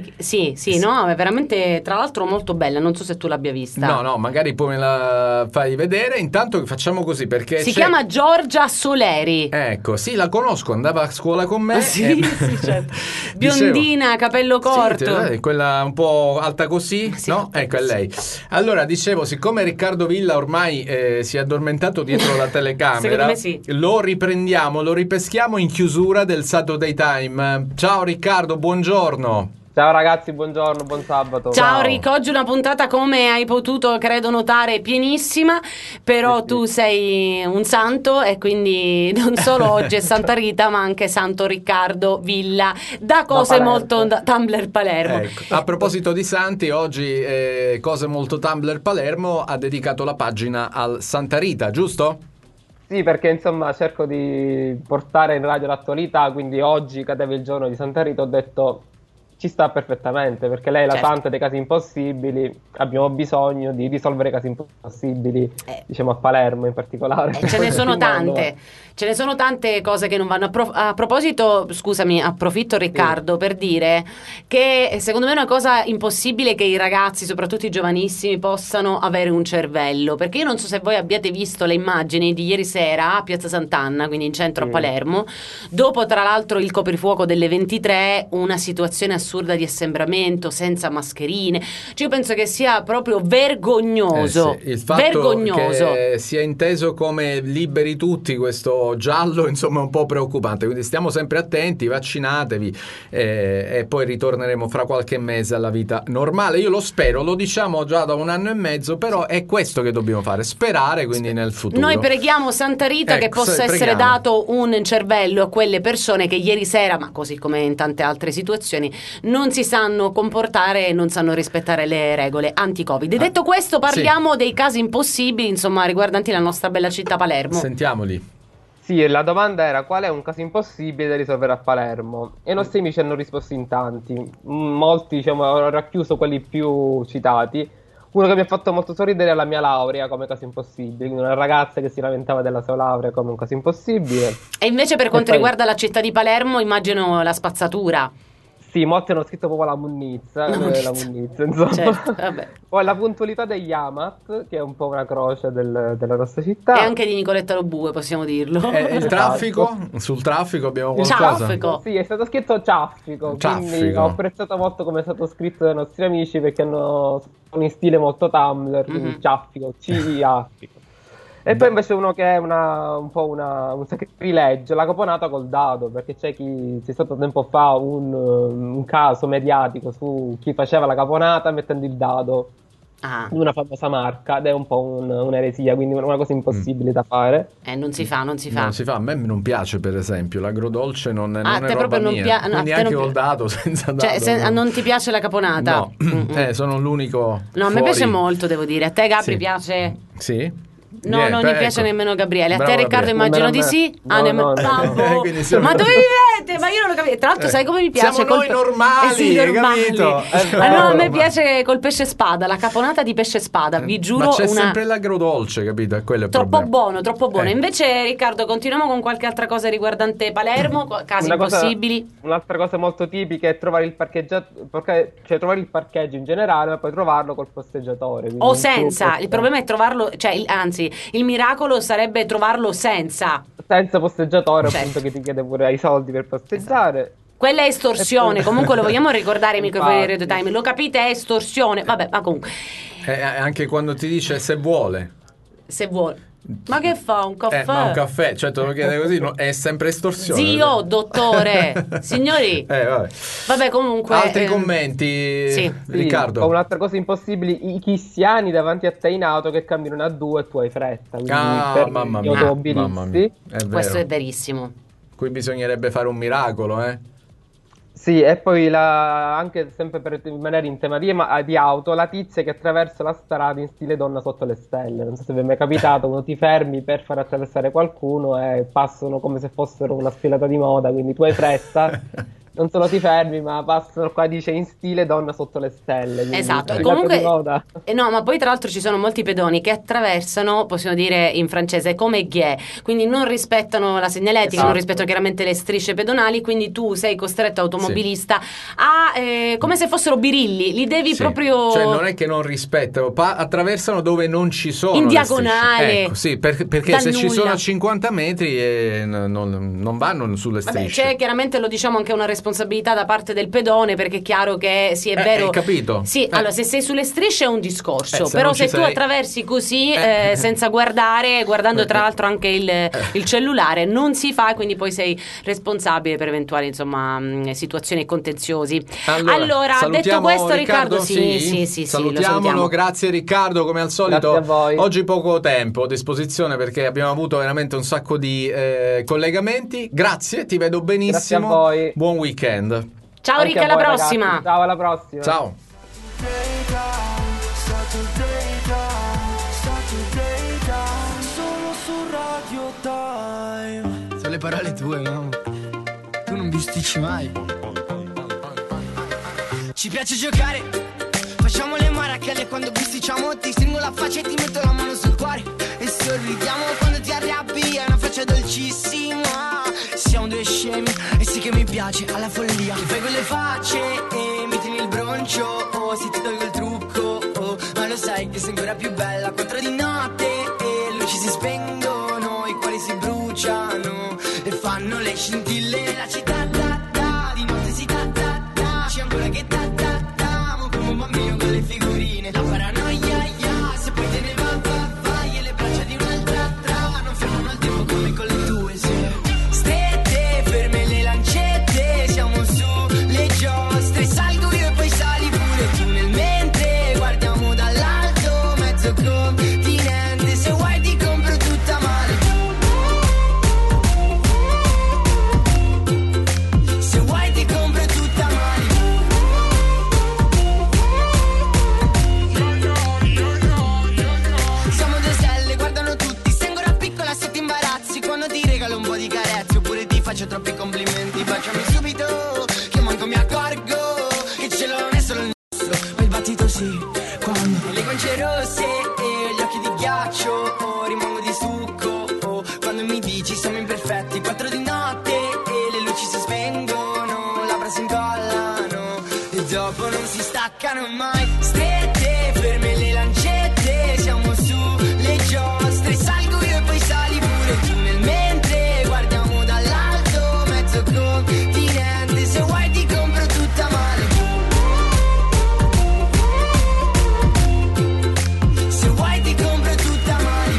Sì, no, è veramente, tra l'altro molto bella, non so se tu l'abbia vista. No, magari poi me la fai vedere. Intanto facciamo così perché Si c'è- chiama Giorgia Soleri. Ecco, sì, la conosco, andava a scuola con me. Sì, certo. Biondina, capello corto. Quella un po' alta così, no? Ecco, è lei. Allora, dicevo, siccome Riccardo Villa ormai si è addormentato dietro la telecamera, Secondo me sì. lo riprendiamo, lo ripeschiamo in chiusura del Saturday Time. Ciao Riccardo, buongiorno. Ciao ragazzi, buongiorno, buon sabato. Ciao Rick, oggi una puntata, come hai potuto credo notare, pienissima, però tu sei un santo e quindi non solo oggi è Santa Rita ma anche Santo Riccardo Villa, da cose Palermo. molto Tumblr Palermo. Ecco, a proposito di santi, oggi Cose Molto Tumblr Palermo ha dedicato la pagina al Santa Rita, giusto? Sì, perché insomma cerco di portare in radio l'attualità, quindi oggi cadeva il giorno di Santa Rita, ho detto ci sta perfettamente, perché lei è la Certo. santa dei casi impossibili, abbiamo bisogno di risolvere casi impossibili, diciamo a Palermo in particolare. Ce ne sono Quindi, allora, tante, ce ne sono tante cose che non vanno. A proposito, scusami, approfitto Riccardo per dire che secondo me è una cosa impossibile che i ragazzi, soprattutto i giovanissimi, possano avere un cervello, perché io non so se voi abbiate visto le immagini di ieri sera a Piazza Sant'Anna, quindi in centro a Palermo, dopo tra l'altro il coprifuoco delle 23, una situazione assurda di assembramento senza mascherine. Cioè io penso che sia proprio vergognoso. Sì, il fatto vergognoso. che sia inteso come liberi tutti, questo giallo, insomma, è un po' preoccupante. Quindi stiamo sempre attenti, vaccinatevi e poi ritorneremo fra qualche mese alla vita normale. Io lo spero, lo diciamo già da 1 anno e mezzo, però è questo che dobbiamo fare, sperare quindi nel futuro. Noi preghiamo Santa Rita che Ecco, possa essere preghiamo. dato un cervello a quelle persone che ieri sera, ma così come in tante altre situazioni, non si sanno comportare e non sanno rispettare le regole anti-Covid. Detto questo, parliamo dei casi impossibili, insomma, riguardanti la nostra bella città Palermo. Sentiamoli. Sì, la domanda era qual è un caso impossibile da risolvere a Palermo, e i nostri amici hanno risposto in tanti, molti diciamo ho racchiuso quelli più citati. Uno che mi ha fatto molto sorridere è la mia laurea come caso impossibile, quindi una ragazza che si lamentava della sua laurea come un caso impossibile. E invece per quanto poi- riguarda la città di Palermo, immagino la spazzatura. Sì, molti hanno scritto proprio la munnizza, la munnizza, insomma. Certo, vabbè. Poi la puntualità degli Amat, che è un po' una croce della nostra città. E anche di Nicoletta Lobue, possiamo dirlo. Il traffico? Sul traffico abbiamo Il qualcosa? traffico. Sì, è stato scritto ciaffico, quindi Ciaffico. ho apprezzato molto come è stato scritto dai nostri amici, perché hanno in stile molto Tumblr, quindi ciaffico, ciaffico. E poi invece uno che è un po' un sacrilegio, la caponata col dado, perché c'è stato tempo fa un caso mediatico su chi faceva la caponata mettendo il dado di una famosa marca, ed è un po' un'eresia, quindi una cosa impossibile da fare. Non si fa. Non si fa, a me non piace per esempio, l'agrodolce non è te roba proprio non mia, pia- no, a te neanche non col pi- dado, senza dado. Cioè, non ti piace la caponata? No, sono l'unico. No, a me fuori. piace molto, devo dire. A te, Gabri, Sì. piace? Sì? No, non gli piace nemmeno Gabriele. A te, Bravo, Riccardo, Gabriele. immagino di sì. No, Babbo. Quindi siamo- Ma dove vivete? Ma io non lo capisco. Tra l'altro, sai come mi piace? Siamo noi normali, sì, normali. capito? Ah, no, a me piace col pesce spada, la caponata di pesce spada. Vi giuro, Ma c'è una... sempre l'agrodolce, capito? È quello il Troppo problema. buono, troppo buono. Invece, Riccardo, continuiamo con qualche altra cosa riguardante Palermo, casi Una cosa- impossibili. Un'altra cosa molto tipica è trovare il trovare il parcheggio in generale, ma poi trovarlo col posteggiatore. quindi O un senza, trucco. il problema è trovarlo, cioè, anzi, il miracolo sarebbe trovarlo senza. Senza posteggiatore, Certo. appunto, che ti chiede pure i soldi per posteggiare. Quella è estorsione, comunque lo vogliamo ricordare ai microfoni di Infatti. Radio Time, lo capite? È estorsione, vabbè, ma comunque, Anche quando ti dice se vuole. se vuole. Ma che fa un caffè? Ma un caffè, cioè te lo chiede così, è sempre estorsione. Zio, dottore, signori. Vabbè, comunque. Altri commenti, Sì, Riccardo? ho un'altra cosa impossibile: i cristiani davanti a te in auto che camminano a due e tu hai fretta. Quindi per mamma gli mia, automobilisti. mamma mia. È vero. Questo è verissimo. Qui bisognerebbe fare un miracolo, Sì, e poi anche sempre per rimanere in tema di auto, la tizia che attraversa la strada in stile donna sotto le stelle. Non so se vi è mai capitato, quando ti fermi per far attraversare qualcuno e passano come se fossero una sfilata di moda, quindi tu hai fretta, non solo ti fermi, ma passano qua, dice, in stile donna sotto le stelle. Esatto, e sfilata comunque di moda. no, ma poi tra l'altro ci sono molti pedoni che attraversano, possiamo dire in francese, come gay, quindi non rispettano la segnaletica, Esatto. non rispettano chiaramente le strisce pedonali, quindi tu sei costretto automobilista a come se fossero birilli, li devi proprio Cioè non è che non rispettano, attraversano dove non ci sono in le diagonale. strisce. Ecco, sì, perché Da se ci nulla. sono a 50 metri non vanno sulle Vabbè, strisce. c'è chiaramente, lo diciamo, anche una responsabilità da parte del pedone, perché è chiaro che sì, è vero. Hai capito? Sì, allora se sei sulle strisce è un discorso, se però non se ci tu sei- attraversi così senza guardando tra l'altro anche il cellulare, non si fa, quindi poi sei responsabile per eventuali, insomma, situazioni e contenziosi. Allora, detto salutiamo questo, Riccardo, sì, lo salutiamolo, salutiamo. grazie Riccardo, come al solito. Grazie a voi. Oggi poco tempo a disposizione perché abbiamo avuto veramente un sacco di collegamenti. Grazie, ti vedo benissimo. Grazie a voi. Buon weekend. Ciao Anche Ricca, a alla voi, prossima. ragazzi. Ciao, alla prossima. Ciao. Solo su Radio Time. Sono le parole tue, no? Tu non bisticci mai. Ci piace giocare, facciamo le maracale quando bisticciamo. Ti stringo la faccia e ti metto la mano sul cuore. E sorridiamo quando ti arrabbi, è una faccia dolcissima. Siamo due scemi e sì che mi piace alla follia. Ti fai quelle facce e mi tieni il broncio. Oh, se ti tolgo il trucco, oh, ma lo sai che sei ancora più bella. 4 di notte e luci si spengono, i cuori si bruciano e fanno le scintille nella città. Di notte si c'è ancora che mo come un bambino con le figurine. La paranoia, se poi te ne vai e le braccia di un'altra non fermano il tempo come con le tue, strette, ferme le lancette, siamo su le giostre, salgo io e poi sali pure tu nel mentre guardiamo dall'alto mezzo continente. Se vuoi ti compro tutta male, se vuoi ti compro tutta male. Siamo due stelle, guardano tutti, sei ancora piccola se ti imbarazzi quando ti regalo un po' di carezze oppure ti faccio troppi complimenti. Baciami subito che manco mi accorgo che il cielo non è solo il nostro, ma il battito sì, quando le guance rosse e gli occhi di ghiaccio, oh, rimango di succo, oh, quando mi dici siamo imperfetti. 4 di notte e le luci si spengono, labbra si incollano e dopo non si staccano mai. Strette, ferme le lancette, siamo su le giostre, salgo io e poi sali pure tu nel mentre guardiamo dall'alto mezzo continente. Se vuoi ti compro tutta male, se vuoi ti compro tutta male.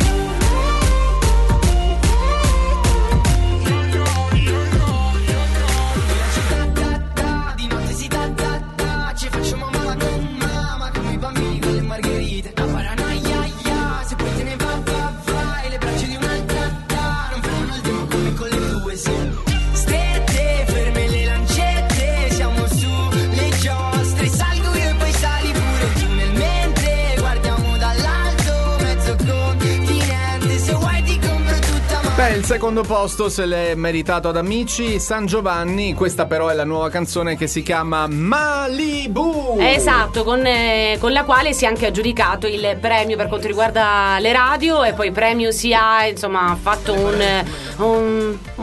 Di notte si ci facciamo mamma con mamma come i bambini con le margherite. La paranoia, se poi te ne vai le braccia di un'altra non fermano il tempo come con le tue, strette, ferme le lancette, siamo su le giostre, salgo io e poi sali pure tu nel mentre guardiamo dall'alto mezzo continente. Se vuoi ti compro tutta male. Beh, il secondo posto se l'è meritato ad Amici, San Giovanni. Questa però è la nuova canzone che si chiama Malibu. Esatto, con la quale si è anche aggiudicato il premio per quanto riguarda le radio, e poi premio si ha, insomma, fatto un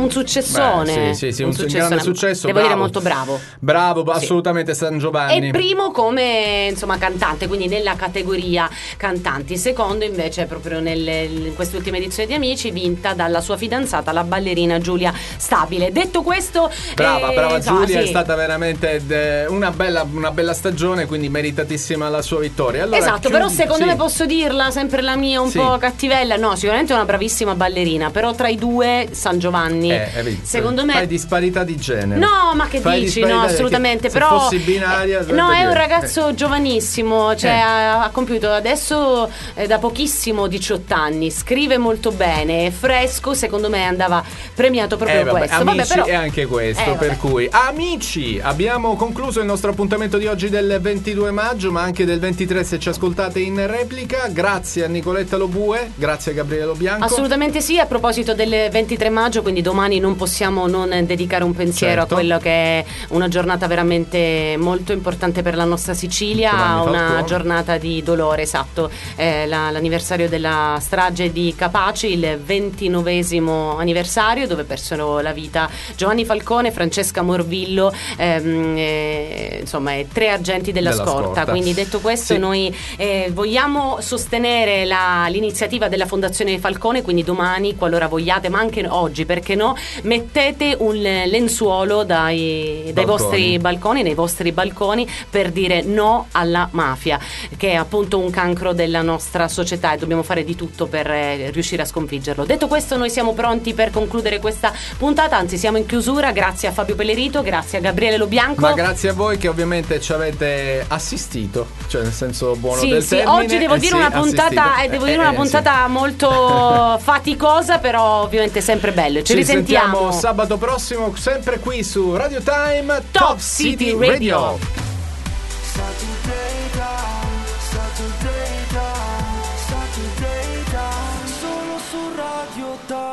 un successone. Sì, un grande successo. Devo dire molto bravo. Bravo, assolutamente San Giovanni. E primo come insomma cantante, quindi nella categoria cantanti. Secondo invece proprio in quest'ultima edizione di Amici, vinta dalla sua fidanzata, la ballerina Giulia Stabile. Detto questo, brava Giulia, sì. È stata veramente una bella stagione, quindi meritatissima la sua vittoria. Allora, esatto, però secondo me posso dirla, sempre la mia un po' cattivella. No, sicuramente è una bravissima ballerina, però tra i due San Giovanni secondo me fai disparità di genere. No, ma che dici? No, assolutamente. Se però fossi binaria no, è un ragazzo giovanissimo, cioè ha compiuto adesso da pochissimo 18 anni, scrive molto bene, è fresco, secondo me andava premiato proprio questo. Amici però è anche questo, per cui Amici, abbiamo concluso il nostro appuntamento di oggi del 22 maggio, ma anche del 23 se ci ascoltate in replica. Grazie a Nicoletta Lobue, grazie a Gabriele Lo Bianco. Assolutamente sì. A proposito del 23 maggio, quindi domani non possiamo non dedicare un pensiero a quello che è una giornata veramente molto importante per la nostra Sicilia, una giornata di dolore, esatto, l'anniversario della strage di Capaci, il 29esimo anniversario, dove persero la vita Giovanni Falcone, Francesca Morvillo, insomma 3 agenti della scorta. Quindi detto questo, noi vogliamo sostenere l'iniziativa della Fondazione Falcone, quindi domani, qualora vogliate, ma anche oggi, perché no, mettete un lenzuolo dai vostri balconi, nei vostri balconi, per dire no alla mafia, che è appunto un cancro della nostra società, e dobbiamo fare di tutto per riuscire a sconfiggerlo. Detto questo, noi siamo pronti per concludere questa puntata, anzi siamo in chiusura. Grazie a Fabio Pellerito, grazie a Gabriele Lo Bianco. Ma grazie a voi che ovviamente ci avete assistito, cioè nel senso buono del termine. Oggi devo dire una puntata molto faticosa, però ovviamente sempre bello. Ci risentiamo sabato prossimo, sempre qui su Radio Time Top City Radio. Solo su Radio Time.